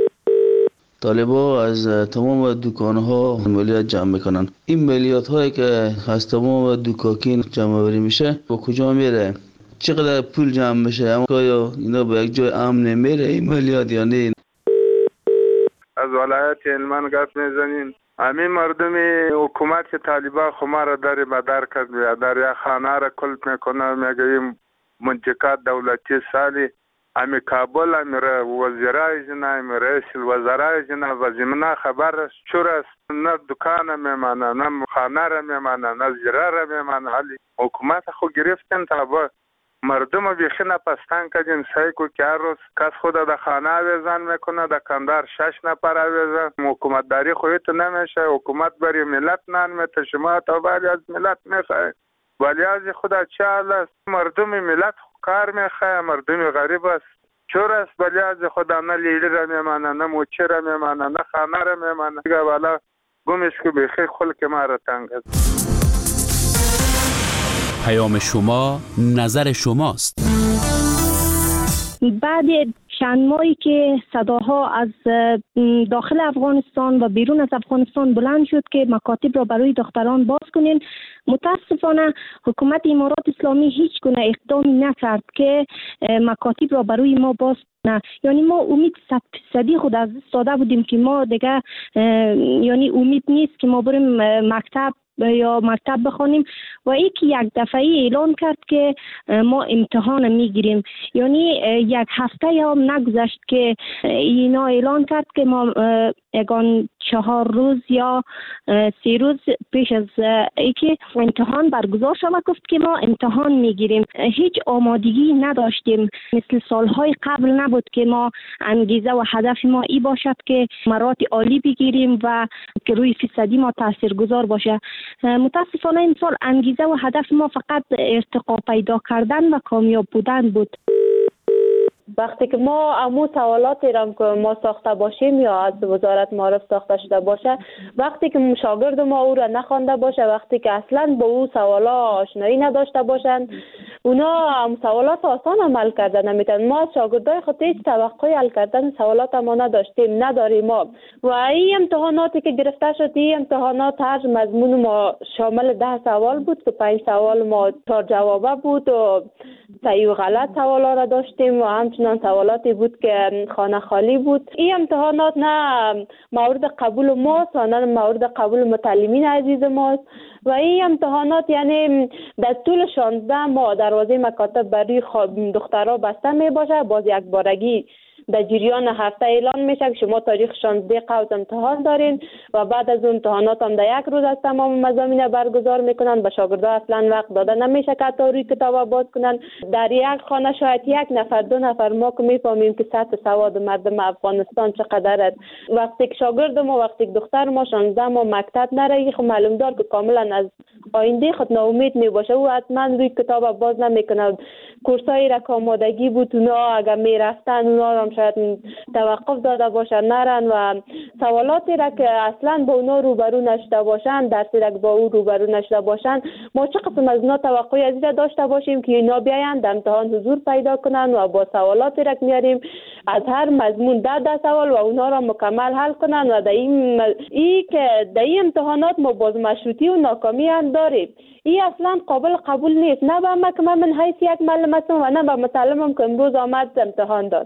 طالبا از تمام دکان‌ها مالیات جمع میکنن. این مالیات هایی که از تمام دکاکین جمع آوری میشه با کجا میره؟ چقدر پول جمع میشه؟ اما آیا اینا به یک جای امن نمیره این مالیات یا نه؟ از ولایت هلمند گپ میزنین. همین مردم حکومت که طالبان خما را در مدار کرد، در یک خانه را کلپ میکنه، میگه این منطقه دولتی سالی امی کابل امی وزیرای جنا امی رئیس الوزرای جنا و زمینه خبر است چور است، نه دکان میمانه، نه خانه را میمانه، نه زیره را میمانه. حالی حکومت خو گرفتن تا با مردم بیخی نپستان کردین. سعی کو که هر روز کس خود در خانه آویزان میکنه، در کندار شش نفر آویزان. حکومت داری خودت نمیشه، حکومت بری ملت نان میته، شما تا بری از ملت میخواه، ولی از خدا چه حال است؟ مردم ملت کار میخواه، مردم غریب است چور است، ولی از خدا نه لیلی را میمانه، نه موچه را میمانه، نه خانه را میمانه. دیگه والا گمش که بیخی خلق ما را تنگ است. پیام شما، نظر شماست. بعد چند ماهی که صداها از داخل افغانستان و بیرون از افغانستان بلند شد که مکاتب را برای دختران باز کنین، متاسفانه حکومت امارات اسلامی هیچ گونه اقدامی نکرد که مکاتب را برای ما باز کنه. یعنی ما امید صد فیصدی خود از دست داده بودیم که ما دیگه یعنی امید نیست که ما بریم مکتب یا مکتب بخونیم و یکی یک دفعه اعلان کرد که ما امتحان میگیریم. یعنی یک هفته هم نگذشت که اینا اعلان کرد که ما یگان چهار روز یا سه روز پیش از اینکه امتحان برگزار شود گفت که ما امتحان میگیریم. هیچ آمادگی نداشتیم، مثل سالهای قبل نبود که ما انگیزه و هدف ما ای باشد که مراتب عالی بگیریم و که روی فیصدی ما تاثیرگذار باشه. متاسفانه این سال انگیزه و هدف ما فقط ارتقا پیدا کردن و کامیاب بودن بود. وقتی که ما امو سوالاتی را که ما ساخته باشیم یا از وزارت معارف ساخته شده باشه، وقتی که شاگرد ما او را نخوانده باشه، وقتی که اصلا با او سوالا آشنایی نداشته باشند، اونا سوالات آسان عمل کردن نمیتونن. ما شاگردای خود هیچ توقعی حل کردن سوالات ما نداشتیم، نداریم ما. و این امتحاناتی که گرفته شد، این امتحانات هر مضمون ما شامل ده سوال بود که پنج سوال ما چهار جوابه بود و صحیح و غلط سوالا را داشتیم و همچنان سوالاتی بود که خانه خالی بود. این امتحانات نه مورد قبول ماست و نه مورد قبول متعلمین عزیز ماست. و این امتحانات یعنی در طول شانزده ماه دروازه مکاتب برای دخترها بسته می باشه. باز یک بارگی در جریان هفته اعلان میشه که شما تاریخ شانزده قوس امتحان دارین و بعد از اون امتحانات هم در یک روز از تمام مضامین برگزار میکنن. به شاگردا اصلا وقت داده نمیشه که تا روی کتاب باز کنن. در یک خانه شاید یک نفر دو نفر ما که میفهمیم که سطح سواد مردم افغانستان چقدر است. وقتی که شاگرد ما وقتی که دختر ما شانزده ماه مکتب نره، خب معلوم دار که کاملا از آینده خود ناامید میباشه و حتما روی کتاب باز نمیکنه. کورسایی را که آمادگی بود اونا اگر میرفتن اونا را شاید توقف داده باشن نرن و سوالاتی را که اصلا با اونا روبرو نشده باشن، درسی را که با او روبرو نشده باشن، ما چه قسم از اونا توقعی از این داشته باشیم که اینا بیاین در امتحان حضور پیدا کنن و با سوالاتی را که میاریم از هر مضمون ده ده سوال و اونا را مکمل حل کنن و در این ای که در این امتحانات ما باز مشروطی و ناکامی هم داریم. این اصلا قابل قبول نیست، نه به من که من من حیث یک معلم هستم و نه به متعلمم که امروز آمد امتحان داد.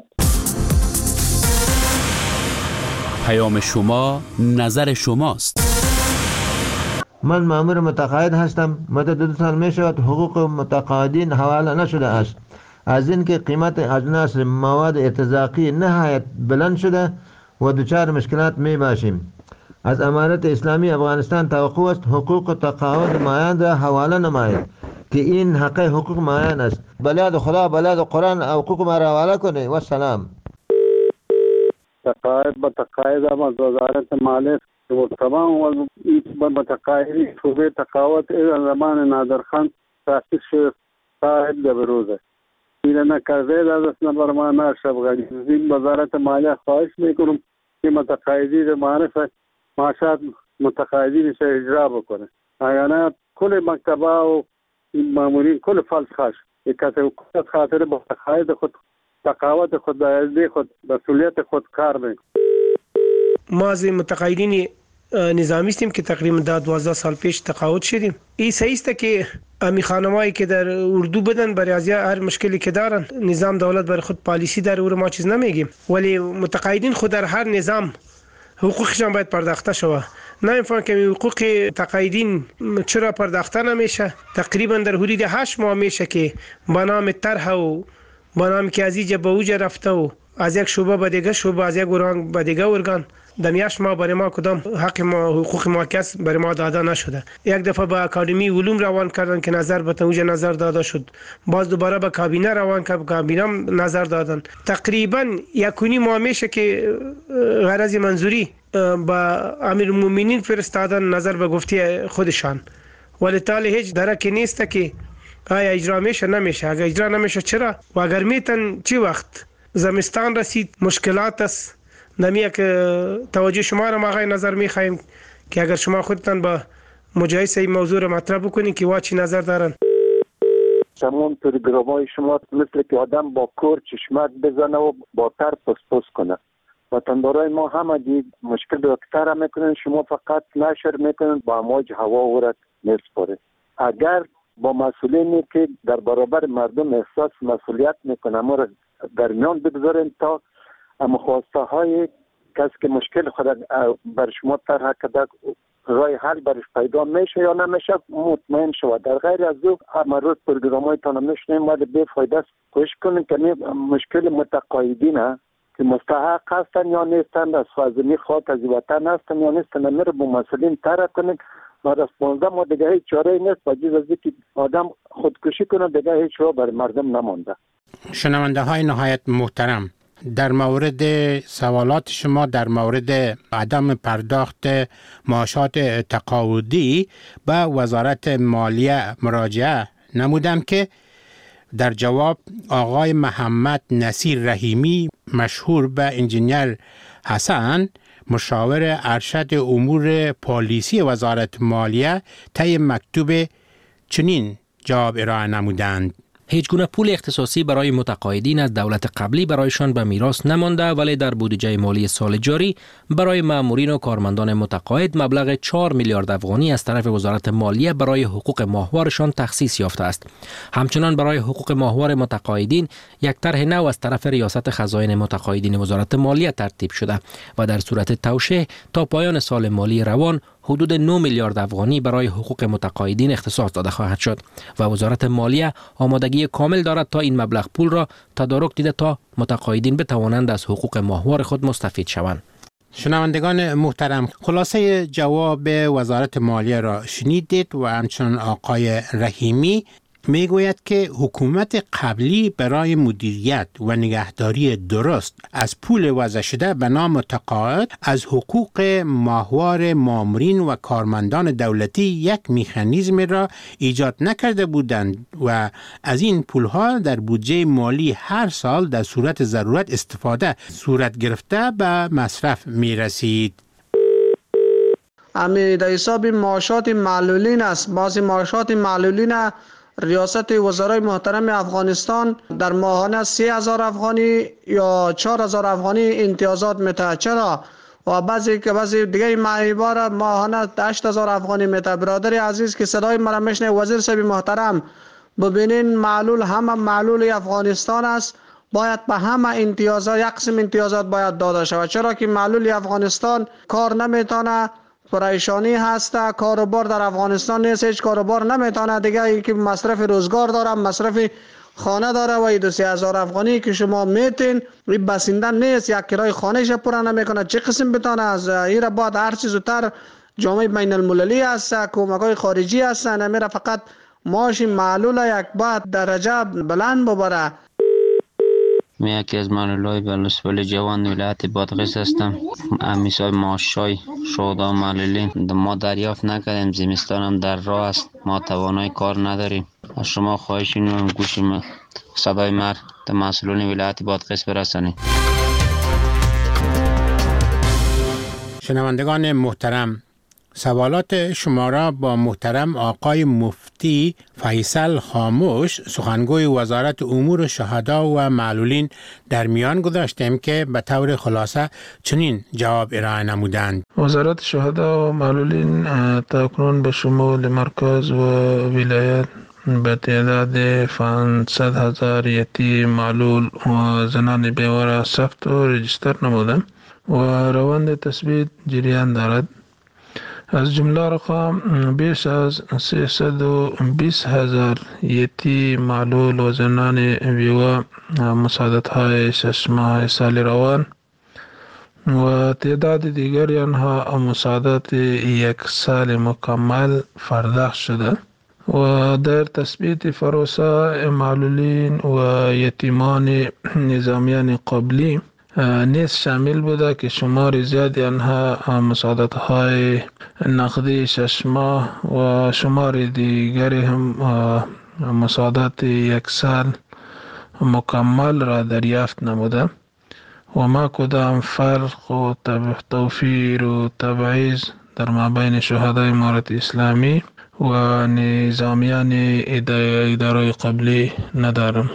پیام شما نظر شماست. من مأمور متقاعد هستم. مدت دو سال می شود حقوق متقاعدین حواله نشده است. از اینکه قیمت اجناس مواد ارتزاقی نهایت بلند شده و دچار مشکلات می باشیم. از امارت اسلامی افغانستان توقع است حقوق تقاعد مایان را حواله نماید که این حق حقوق مایان است. بلاد خدا بلاد قرآن حقوق ما را حواله کنه. و سلام. تقاعد با تقاعد هم از وزارت مالیه و تمام متقاعدین شعبه تقاعد از زمان نادرخان تاسیس شد تا حد بروزه. این نکرده در دست نبر ما نشب غنی. این وزارت مالیه خواهش میکنم که متقاعدین معرف معاشات متقاعدین سے اجرا بکنه. اگر کل مکتبه و مامورین کل فلس خاش یک حکومت خاطر با تقاعد خود تقاعد خود دایره خود مسئولیت خود کار میکنه. ما از متقاعدین نظامی هستیم که تقریبا ده دوازده سال پیش تقاعد شدیم. این صحیح است که امی خانمایی که در اردو بدن برای از هر مشکلی که دارن نظام دولت برای خود پالیسی داره و ما چیز نمیگیم، ولی متقاعدین خود در هر نظام حقوقشان باید پرداخته شود. نمیفهم که حقوق تقاعدین چرا پرداخته نمیشه. تقریبا در حدود هشت ماه میشه که با نام طرح و با نام که از اینجا به اوجا رفته و از یک شعبه به دیگه شعبه، از یک ارگان به دیگه ارگان، در میاش ما برای ما کدام حق ما حقوق ما کس برای ما داده نشده. یک دفعه به اکادمی علوم روان کردن که نظر به اوجا نظر داده شد، باز دوباره به کابینه روان کرد، کابینه نظر دادن. تقریبا یکونی ماه میشه که غرض منظوری با امیرالمومنین فرستادن نظر به گفته خودشان، ولی تالی هیچ درکی نیست که آیا اجرا میشه نمیشه. اگر اجرا نمیشه چرا و اگر میتن چی وقت؟ زمستان رسید مشکلات است. نمیه که توجه شما را ما آقای نظر میخوایم که اگر شما خودتان با مجایسه این موضوع را مطرح بکنید که وا چی نظر دارن. تمام پروگرام‌های شما مثل که آدم با کور چشمک بزنه و با تر پس پس کنه. وطندارای ما همه دید مشکل دکتر میکنن، شما فقط نشر میکنن با امواج هوا ورد میسپاره. اگر با مسئولینی که در برابر مردم احساس مسئولیت میکنن ما را در میان بگذارین تا خواسته های کسی که مشکل خود بر شما طرح کرده رای حل برش پیدا میشه یا نمیشه مطمئن شود. در غیر از او همه روز پروگرام های تانو میشنیم ولی بے فایده است. کوشش کنیم که مشکل متقاعدین که مستحق هستن یا نیستن، از فاضلی خاک از وطن هستن یا نیستن، نمیره با مسئولین طرح کنیم و از پانزده ما دیگه هیچ چاره نیست با جز از اینکه آدم خودکشی کنه دیگه هیچ راه بر مردم نمانده. شنونده های نهایت محترم، در مورد سوالات شما در مورد عدم پرداخت معاشات تقاعدی به وزارت مالیه مراجعه نمودم که در جواب آقای محمد نصیر رحیمی مشهور به انجینیر حسن مشاور ارشد امور پالیسی وزارت مالیه طی مکتوب چنین جواب ارائه نمودند: هیچ گونه پول اختصاصی برای متقاعدین از دولت قبلی برایشان به میراث نمانده، ولی در بودجه مالی سال جاری برای مامورین و کارمندان متقاعد مبلغ چهار میلیارد افغانی از طرف وزارت مالیه برای حقوق ماهوارشان تخصیص یافته است. همچنان برای حقوق ماهوار متقاعدین یک طرح نو از طرف ریاست خزاین متقاعدین وزارت مالیه ترتیب شده و در صورت توشیح تا پایان سال مالی روان حدود نه میلیارد افغانی برای حقوق متقاعدین اختصاص داده خواهد شد و وزارت مالیه آمادگی کامل دارد تا این مبلغ پول را تدارک دیده تا متقاعدین بتوانند از حقوق ماهوار خود مستفید شوند. شنوندگان محترم، خلاصه جواب وزارت مالیه را شنیدید و همچنان آقای رحیمی میگوید که حکومت قبلی برای مدیریت و نگهداری درست از پول وضع شده به نام تقاعد از حقوق ماهوار مامورین و کارمندان دولتی یک مکانیزم را ایجاد نکرده بودند و از این پولها در بودجه مالی هر سال در صورت ضرورت استفاده صورت گرفته به مصرف می رسید. امی در حساب معاشات معلولین است. بعضی معاشات معلولین ریاست وزرای محترم افغانستان در ماهانه سه هزار افغانی یا چهار هزار افغانی امتیازات میده. چرا؟ و بعضی که بعضی دیگه معیبار ماهانه هشت هزار افغانی میده. برادر عزیز که صدای مرا میشنه، وزیر صاحب محترم، ببینین معلول همه معلول افغانستان است، باید به همه امتیازات یک قسم امتیازات باید داده شود. چرا که معلول افغانستان کار نمیتونه، پریشانی هسته، کاروبار در افغانستان نیست، هیچ کاروبار نمیتونه دیگه، ای که مصرف روزگار داره، مصرف خانه داره و این دو سه هزار افغانی که شما میتین این بسیندن نیست، یک کرای خانهش پورا نمیکنه، چه قسم بتونه از این را بعد هر چیز زودتر جامعه بین المللی هست، کمک‌های خارجی هستن، نمیره فقط معاش معلول یک بعد درجه بلند ببره. من یکی از معلولای بلوسپل جوان ولایت بادغیس هستم. امیسای معاشای شهدا معلولین ما دریافت نکردیم، زمستان هم در راه است، ما توانای کار نداریم. از شما خواهش می‌کنم گوش ما صدای مر به مسئولین ولایت بادغیس برسانید. شنوندگان محترم، سوالات شما را با محترم آقای مفتی فیصل خاموش، سخنگوی وزارت امور شهدا و معلولین در میان گذاشتیم که به طور خلاصه چنین جواب ارائه نمودند. وزارت شهدا و معلولین تاکنون به شمول مرکز و ولایت به تعداد پانصد هزار یتیم معلول و زنان بیواره ثبت و رجیستر نمودند و روند تثبیت جریان دارد. از جمله رقم بیش از سیصد و بیست هزار یتیم معلول و زنان بیوه مساعدت های شش ماه سال روان و تعداد دیگری آنها مساعدت یک سال مکمل پرداخت شده و در تثبیت پروسه معلولین و یتیمان نظامیان قبلی نیز شامل بوده که شمار زیادی آنها مساعدت های نقدی شش ماه و شمار دیگری هم مساعدت یک سال مکمل را دریافت نموده و ما کدام فرق و توفیر و تبعیض در مابین شهدای امارت اسلامی و نظامیان اداره قبلی ندارم.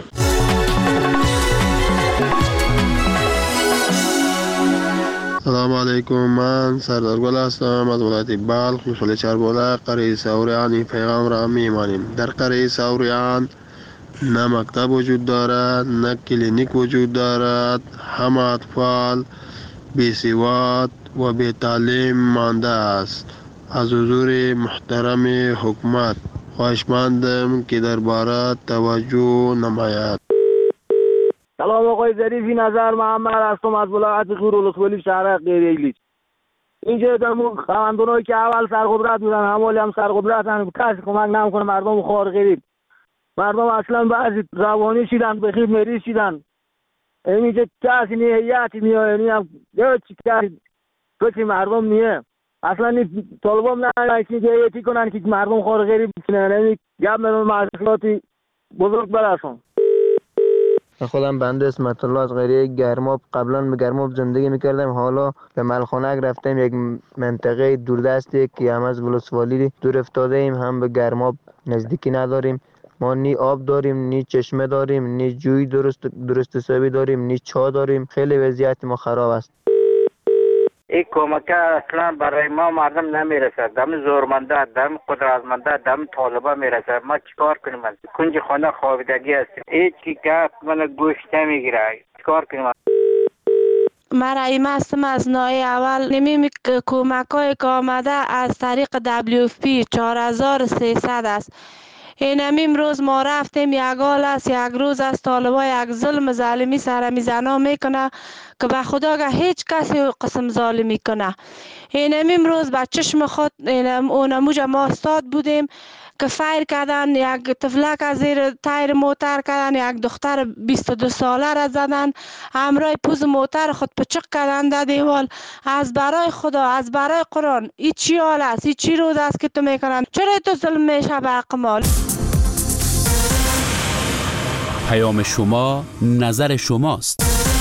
سلام علیکم، من سردار گل هستم از ولایت بلخ، محل چربوله، قریه سوریان. پیغام را میمانیم. در قریه سوریان نه مکتب وجود دارد، نه کلینیک وجود دارد. همه اطفال بی‌سواد و بی تعلیم مانده است. از حضور محترم حکومت خواهشمندم که درباره توجه نماید. سلام آقای ظریفی، نظر محمد هستم از ولایت غور ولسوالی شهر غیریلیج. اینجا دمون خواندونایی که اول سرقدرت بودن همالی هم سرقدرتن، کسی کمک نمیکنه مردم خوار غریب. مردم اصلا بعضی روانی شدن، بخیر مریض شدن. اینجا کسی نیه هیئتی میاد، یعنی هم هیچ کسی کسی مردم نیه. اصلا این طالبان نه که هیئتی کنن که مردم خوار غریب بکنن. یعنی گپ میرم مشکلاتی بزرگ برسون. خودم بنده اسمت الله از قریه گرماب، قبلا به گرماب زندگی میکردم، حالا به ملخانک رفتیم، یک منطقه دوردستی که هم از ولسوالی دور افتاده ایم، هم به گرماب نزدیکی نداریم. ما نی آب داریم، نی چشمه داریم، نی جوی درست درست حسابی داریم، نی چا داریم. خیلی وضعیت ما خراب است. این کمک اصلا برای ما مردم نمیرسه. دم زورمنده، دم قدرتمنده، دم طالبه میرسه. ما چیکار کنیم؟ کنج خانه خوابیدگی است. هیچ کی گپ من گوش نمیگیره. چیکار کنیم؟ من رایمه هستم از نای اول. نمی کمک های که آمده از طریق دبلیو اف پی چهار هزار و سیصد است. این همین روز ما رفتیم، یک حال است، یک روز است، طالبا یک ظلم ظالمی سر می زنا میکنه که به خدا که هیچ کسی قسم ظالمی کنه. این همین روز به چشم خود اونموج ما استاد بودیم که فایر کردن، یک طفلک از زیر تایر موتر کردن، یک دختر بیست و دو ساله را زدن، همراه پوز موتر خود پچق کردن در دیوال. از برای خدا، از برای قرآن، این چی حال است؟ این چی روز است که تو میکنن؟ چرا تو ظلم میشه به حق ما؟ پیام شما نظر شماست.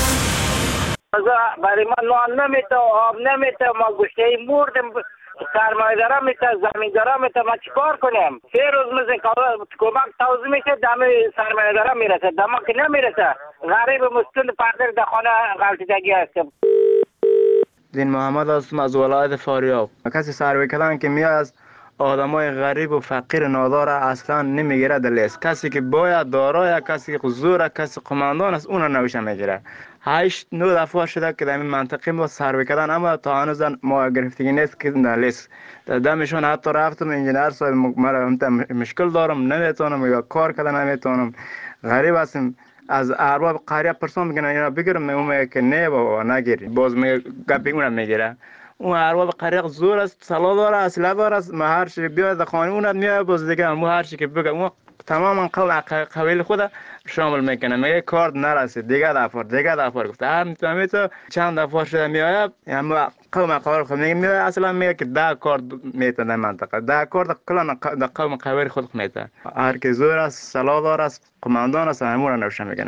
برای ما نان نمیته، آب نمیته، ما گوشته مردم، سرمایه دارا میته، زمین دارا میته، ما چیکار کنیم؟ سه روز مثل کمک توضیح میشه، دم سرمایه دارا میرسه، دم که نمیرسه. غریب مسکین پردر در خانه غلطیدگی هستیم. دین محمد هستم از ولایت فاریاب. کسی سروی کردن که میاد از آدمای غریب و فقیر نادار اصلا نمیگیره دلیست. کسی که باید دارای، کسی که زور، کسی قماندان است، اون نوشه میگیره. هشت نو دفعه شده که در این منطقه ما سروی کردن، اما تا هنوز ما گرفتگی نیست که دلیست. دمشون حتی رفتم انجینر صاحب مشکل دارم، نمیتونم یا کار کردن نمیتونم. غریب هستم. از ارباب قریه پرسان میگن اینا بگیرم، اون میگه که نه بابا نگیری، باز میگه گپی اونم میگیره. اون ارباب قریه زور است، سلا داره، اسلحه داره، ما هر چی بیاد خانه اونم میاد، باز دیگه ما هر چی که بگه اون تماما قول قبیل خود شامل میکنه. میگه کارت نرسید، دیگه دفعه دیگه دفعه گفت هر میتونه تو چند دفعه شده میاد، اما قوم قبیل خود میگه میاد، اصلا میگه که ده کارت میتونه منطقه ده کارت کلا در قوم قبیل خود میتونه. هر کی زور است، سلا داره، قماندان است، همون نوشه میکنه.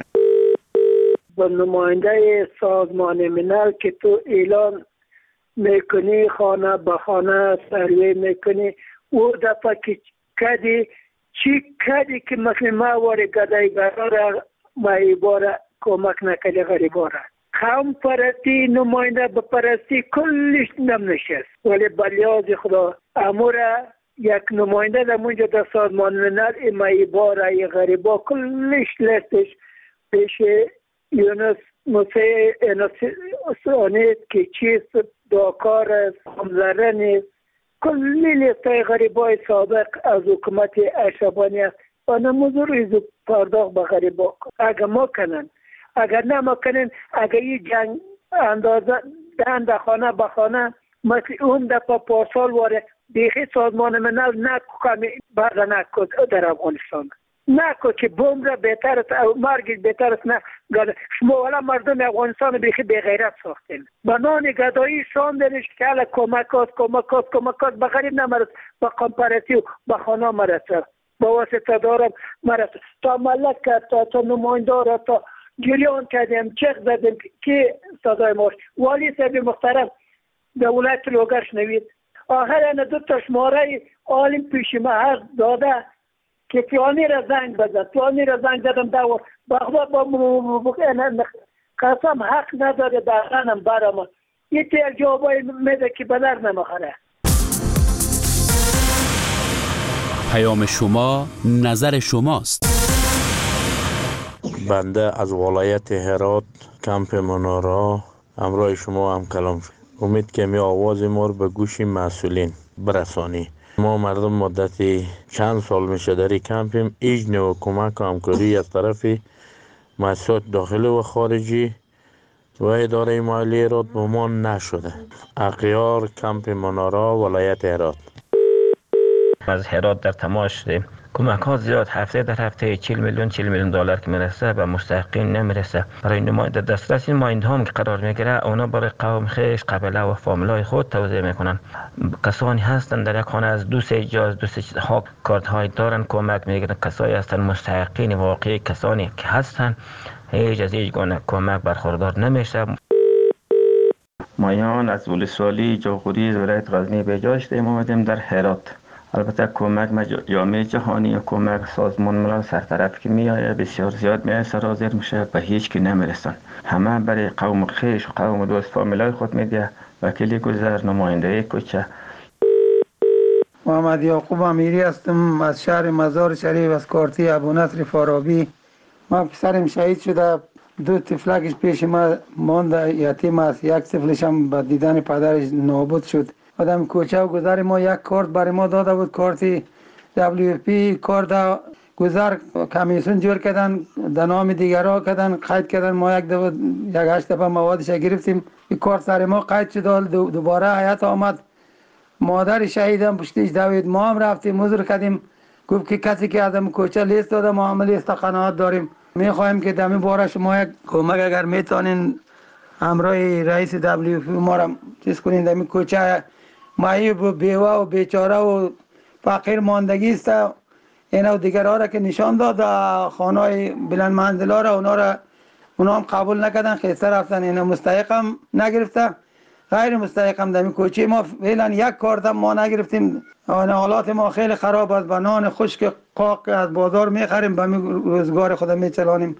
با نماینده سازمان ملل که تو اعلان میکنی، خانه به خانه سروی میکنی، او دفعه که کدی چی کدی که مثل ما واره گدای براره ما ایباره کمک نکلی غریباره. قوم پرستی نماینده بپرستی کلش نم نشست، ولی بلیاز خدا اموره یک نماینده در منجا در سازمان ملل ما ایباره ای غریبا کلش لستش پیش یونس موسی انسانیت که چیست داکار است، همزره نیست، کلی لیستای غریبای سابق از حکومت اشربانی است و نموزو ریزو پرداخت به غریبا. اگر ما کنن، اگر نه ما کنن، اگر این جنگ اندازه دهند خانه به خانه مثل اون دفعه پارسال واره بیخی سازمان ملل نکو کمی بعد نکو در افغانستان نکو که بوم را بهتر است، مرگ بهتر است. نه شما والا مردم افغانستان بیخی به غیرت ساختین، بنان گدایی شاندنش که حالا کمک هست کمک هست کمک هست به غریب نمرد، به کمپاراتیو به خانه مرسه، به واسطه دارم مرسه. تا ملک کرد، تا, تا نمایندار، تا گریان کردیم، چک زدیم که صدای ماش والی صاحب محترم دولت لوگرش نوید. آخر این دو تا شماره عالم پیش ما هر داده که فلانی را زنگ بزن، فلانی را زنگ زدم دو بخدا با قسم حق نداره دارنم برام یه تیر جوابای میده که بدر نمخره. پیام شما نظر شماست. بنده از ولایت هرات کمپ منارا همراه شما هم کلام. امید که می آواز ما رو به گوش مسئولین برسانی. ما مردم مدتی چند سال میشه در کمپیم، هیچ نوع کمک و همکاری از طرف مؤسسات داخلی و خارجی و اداره مالی هرات به ما نشده. اغیار کمپ منارا ولایت هرات. از هرات در تماس شدیم. کمک ها زیاد هفته در هفته چهل میلیون چهل میلیون دلار که میرسه به مستحقین نمیرسه. برای نماینده دسترس این ماینده هم که قرار میگیره اونا برای قوم خیش قبله و فامیلای خود توزیع میکنن. کسانی هستن در یک خانه از دو سه جا از دو سه ها کارت های دارن کمک میگیرن. کسایی هستن مستحقین واقعی، کسانی که هستن هیچ از هیچ گونه کمک برخوردار نمیشه. مایان از ولسوالی جاغوری ولایت غزنی به جا شدیم، اومدیم در هرات. البته کمک جامعه جهانی و کمک سازمان ملل سرطرف که میآید بسیار زیاد میآید سرازیر میشه به هیچ کی نمیرسن. همه برای قوم خیش و قوم دوست فامیلای خود میده. وکیل گذر، نماینده کوچه. محمد یعقوب امیری هستم از شهر مزار شریف از کارتی ابو نصر فارابی. من پسرم شهید شده، دو طفلکش پیش ما مانده، یتیم است. یک طفلش هم با دیدن پدرش نابود شد. آدم کوچه و گذر ما یک کارت برای ما داده بود، کارتی دبلیو پی. کارت گذر کمیسیون جور کردن، در نام دیگرها کردن، قید کردن. ما یک دفعه یک هشت دفعه موادش گرفتیم، این کارت سر ما قید شد. دوباره حیات آمد، مادر شهیدم پشتیش دوید. ما هم رفتیم حضور کردیم، گفت که کسی که آدم کوچه لیست داده ما هم لیست قناعت داریم. میخوایم که دمی باره شما یک کمک اگر میتونین همراه رئیس دبلیو پی ما را چیز کنین. دمی کوچه معیوب و بیوه و بیچاره و فقیر ماندگی است. اینا و دیگر ها را که نشان داد خانه بلند منزل ها را، اونا را اونا هم قبول نکردن، خیسته رفتن. اینا مستحق هم نگرفته، غیر مستحق هم. دمی کوچه ما فعلا یک کارت هم ما نگرفتیم. حالات ما خیلی خراب است، با نان خشک قاق از بازار میخریم، به روزگار خود میچلانیم.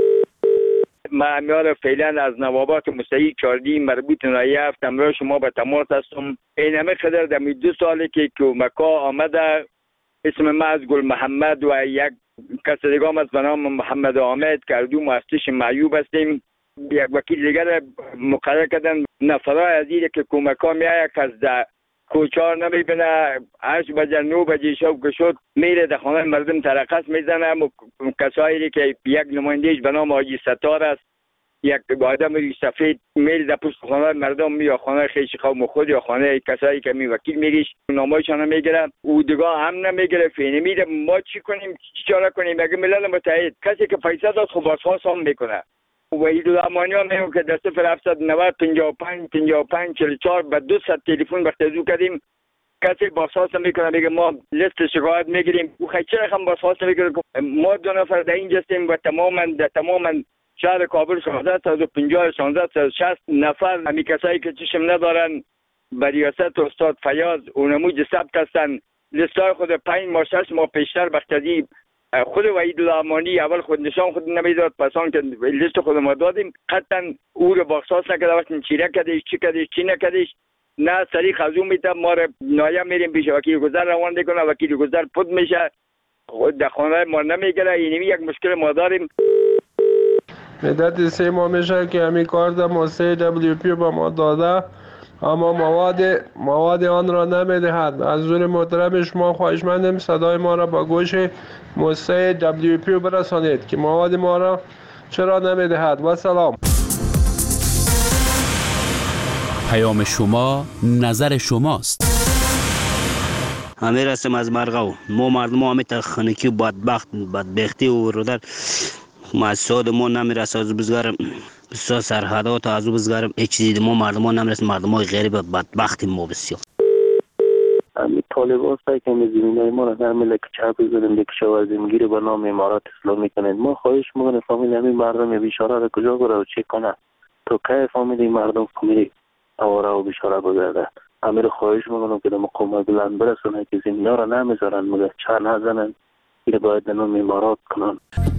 ما امیال فعلا از نوابات مستحق چاردی مربوط نایه هفت امرای شما به تماس هستم. این همه خدر دمی دو ساله که کمکا آمده، اسم ما از گل محمد و یک کس دیگه هم از به نام محمد آمد که دو مؤسسش معیوب هستیم. یک وکیل دیگر مقرر کردن. نفرای از اینه که کمکا میایه کس در کوچار نمیبینه، هشت بجه نو بجه شب که شد میره در خانه مردم ترقص میزنه. کسایی که یک نمایندهش به نام آجی ستار است، یک آدم ری سفید میل در پشت خانه مردم می یا خانه خیش قوم خود یا خانه کسایی که می وکیل میریش نامایشان نمیگیره، او دیگه هم نمیگیره. فینه میده. ما چی کنیم؟ چی چاره کنیم؟ اگه ملل متحد کسی که پیسه داد خب بازخواست هم میکنه. وحید الامانی ها میگم که در صفر هفتصد و نود پنجاه و پنج پنجاه و پنج چهل و چهار به دویست تلفن بختزو کردیم. کسی بازخواست میکنه میگه ما لیست شکایت میگیریم. او خیلی چرا هم بازخواست میکنه؟ ما دو نفر در اینجا هستیم و تماما در تماما شهر کابل شانزده و پنجاه شانزده و شصت نفر همی کسایی که چشم ندارن به ریاست استاد فیاض اونموج ثبت هستن. لیستای خود پنج ماه شش ماه پیشتر بختزی خود وحید الامانی اول خود نشان خود نمیداد، پسان که لیست خود ما دادیم قطعا او رو بازخواست نکرده. وقتی چیره کردیش چی کردیش چی نکردیش نه سریع خزو میتم. ما رو نایه میریم پیش وکیل گذر روان دیکنه، وکیل گذر پود میشه، در خانه ما نمیگره. اینمی یک مشکل ما داریم. مدت سه ماه میشه که همین کار در موسسه دبلیو پی با ما داده، اما مواد مواد آن را نمیدهد. از حضور محترم شما خواهشمندم صدای ما را با گوش موسسه دبلیو پی برسانید که مواد ما را چرا نمیدهد. و سلام. پیام شما نظر شماست. امیر هستم از مرغاو. ما مردم آمد خنکی و بدبخت بدبختی و رودر مسعود ما نمیرسه. از بزرگم بسیار سرحدات از بزرگم هیچ چیزی ما مردم ها نمیرسه. مردم های غریب بدبختی ما بسیار. امی طالبان سعی کنید زمینای ما را در ملک چه بزنیم به کشاورزی گیره به نام امارات اسلامی کنید. ما خواهش میکنیم فامیل همین مردم بیچاره را کجا بره و چه کنه؟ تو که فامیل مردم فامیل آواره و بیچاره گذرده. امیر خواهش میکنم که در مقام بلند برسونه که زمینا را نمیذارن مگر چه نزنن، این باید در نام امارات کنن.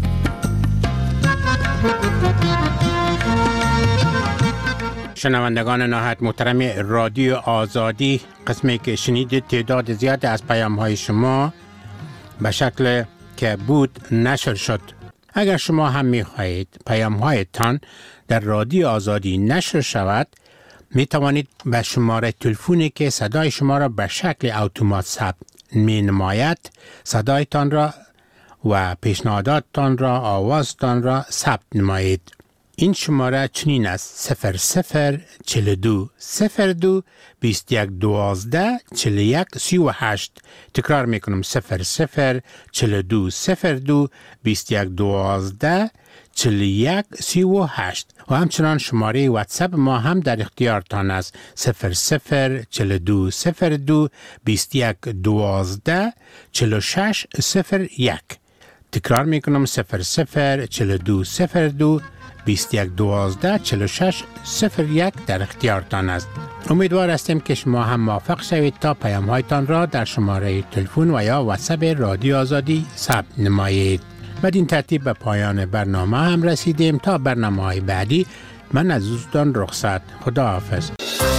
شنوندگان نهایت محترم رادیو آزادی، قسمی که شنیدید تعداد زیاد از پیام های شما به شکل که بود نشر شد. اگر شما هم می خواهید پیام هایتان در رادیو آزادی نشر شود، می توانید به شماره تلفنی که صدای شما را به شکل اتومات ثبت می نماید صدایتان را و پیشنهاداتتان را آوازتان را ثبت نمایید. این شماره چنین است: صفر صفر چهل دو صفر دو بیست یک دوازده چهل یک سی و هشت. تکرار میکنم: صفر صفر چهل دو صفر دو بیست یک دوازده چهل یک سی و هشت. و همچنان شماره واتساپ ما هم در اختیارتان است: صفر صفر چهل دو صفر دو بیست یک دوازده چهل و شش صفر یک. تکرار میکنم صفر صفر چهل و دو صفر دو بیست و یک دوازده چهل و شش صفر یک در اختیارتان است. امیدوار هستیم که شما هم موفق شوید تا پیام هایتان را در شماره تلفن و یا واتساپ رادیو آزادی ثبت نمایید. بدین ترتیب به پایان برنامه هم رسیدیم. تا برنامه های بعدی من از دوستان رخصت. خدا حافظ.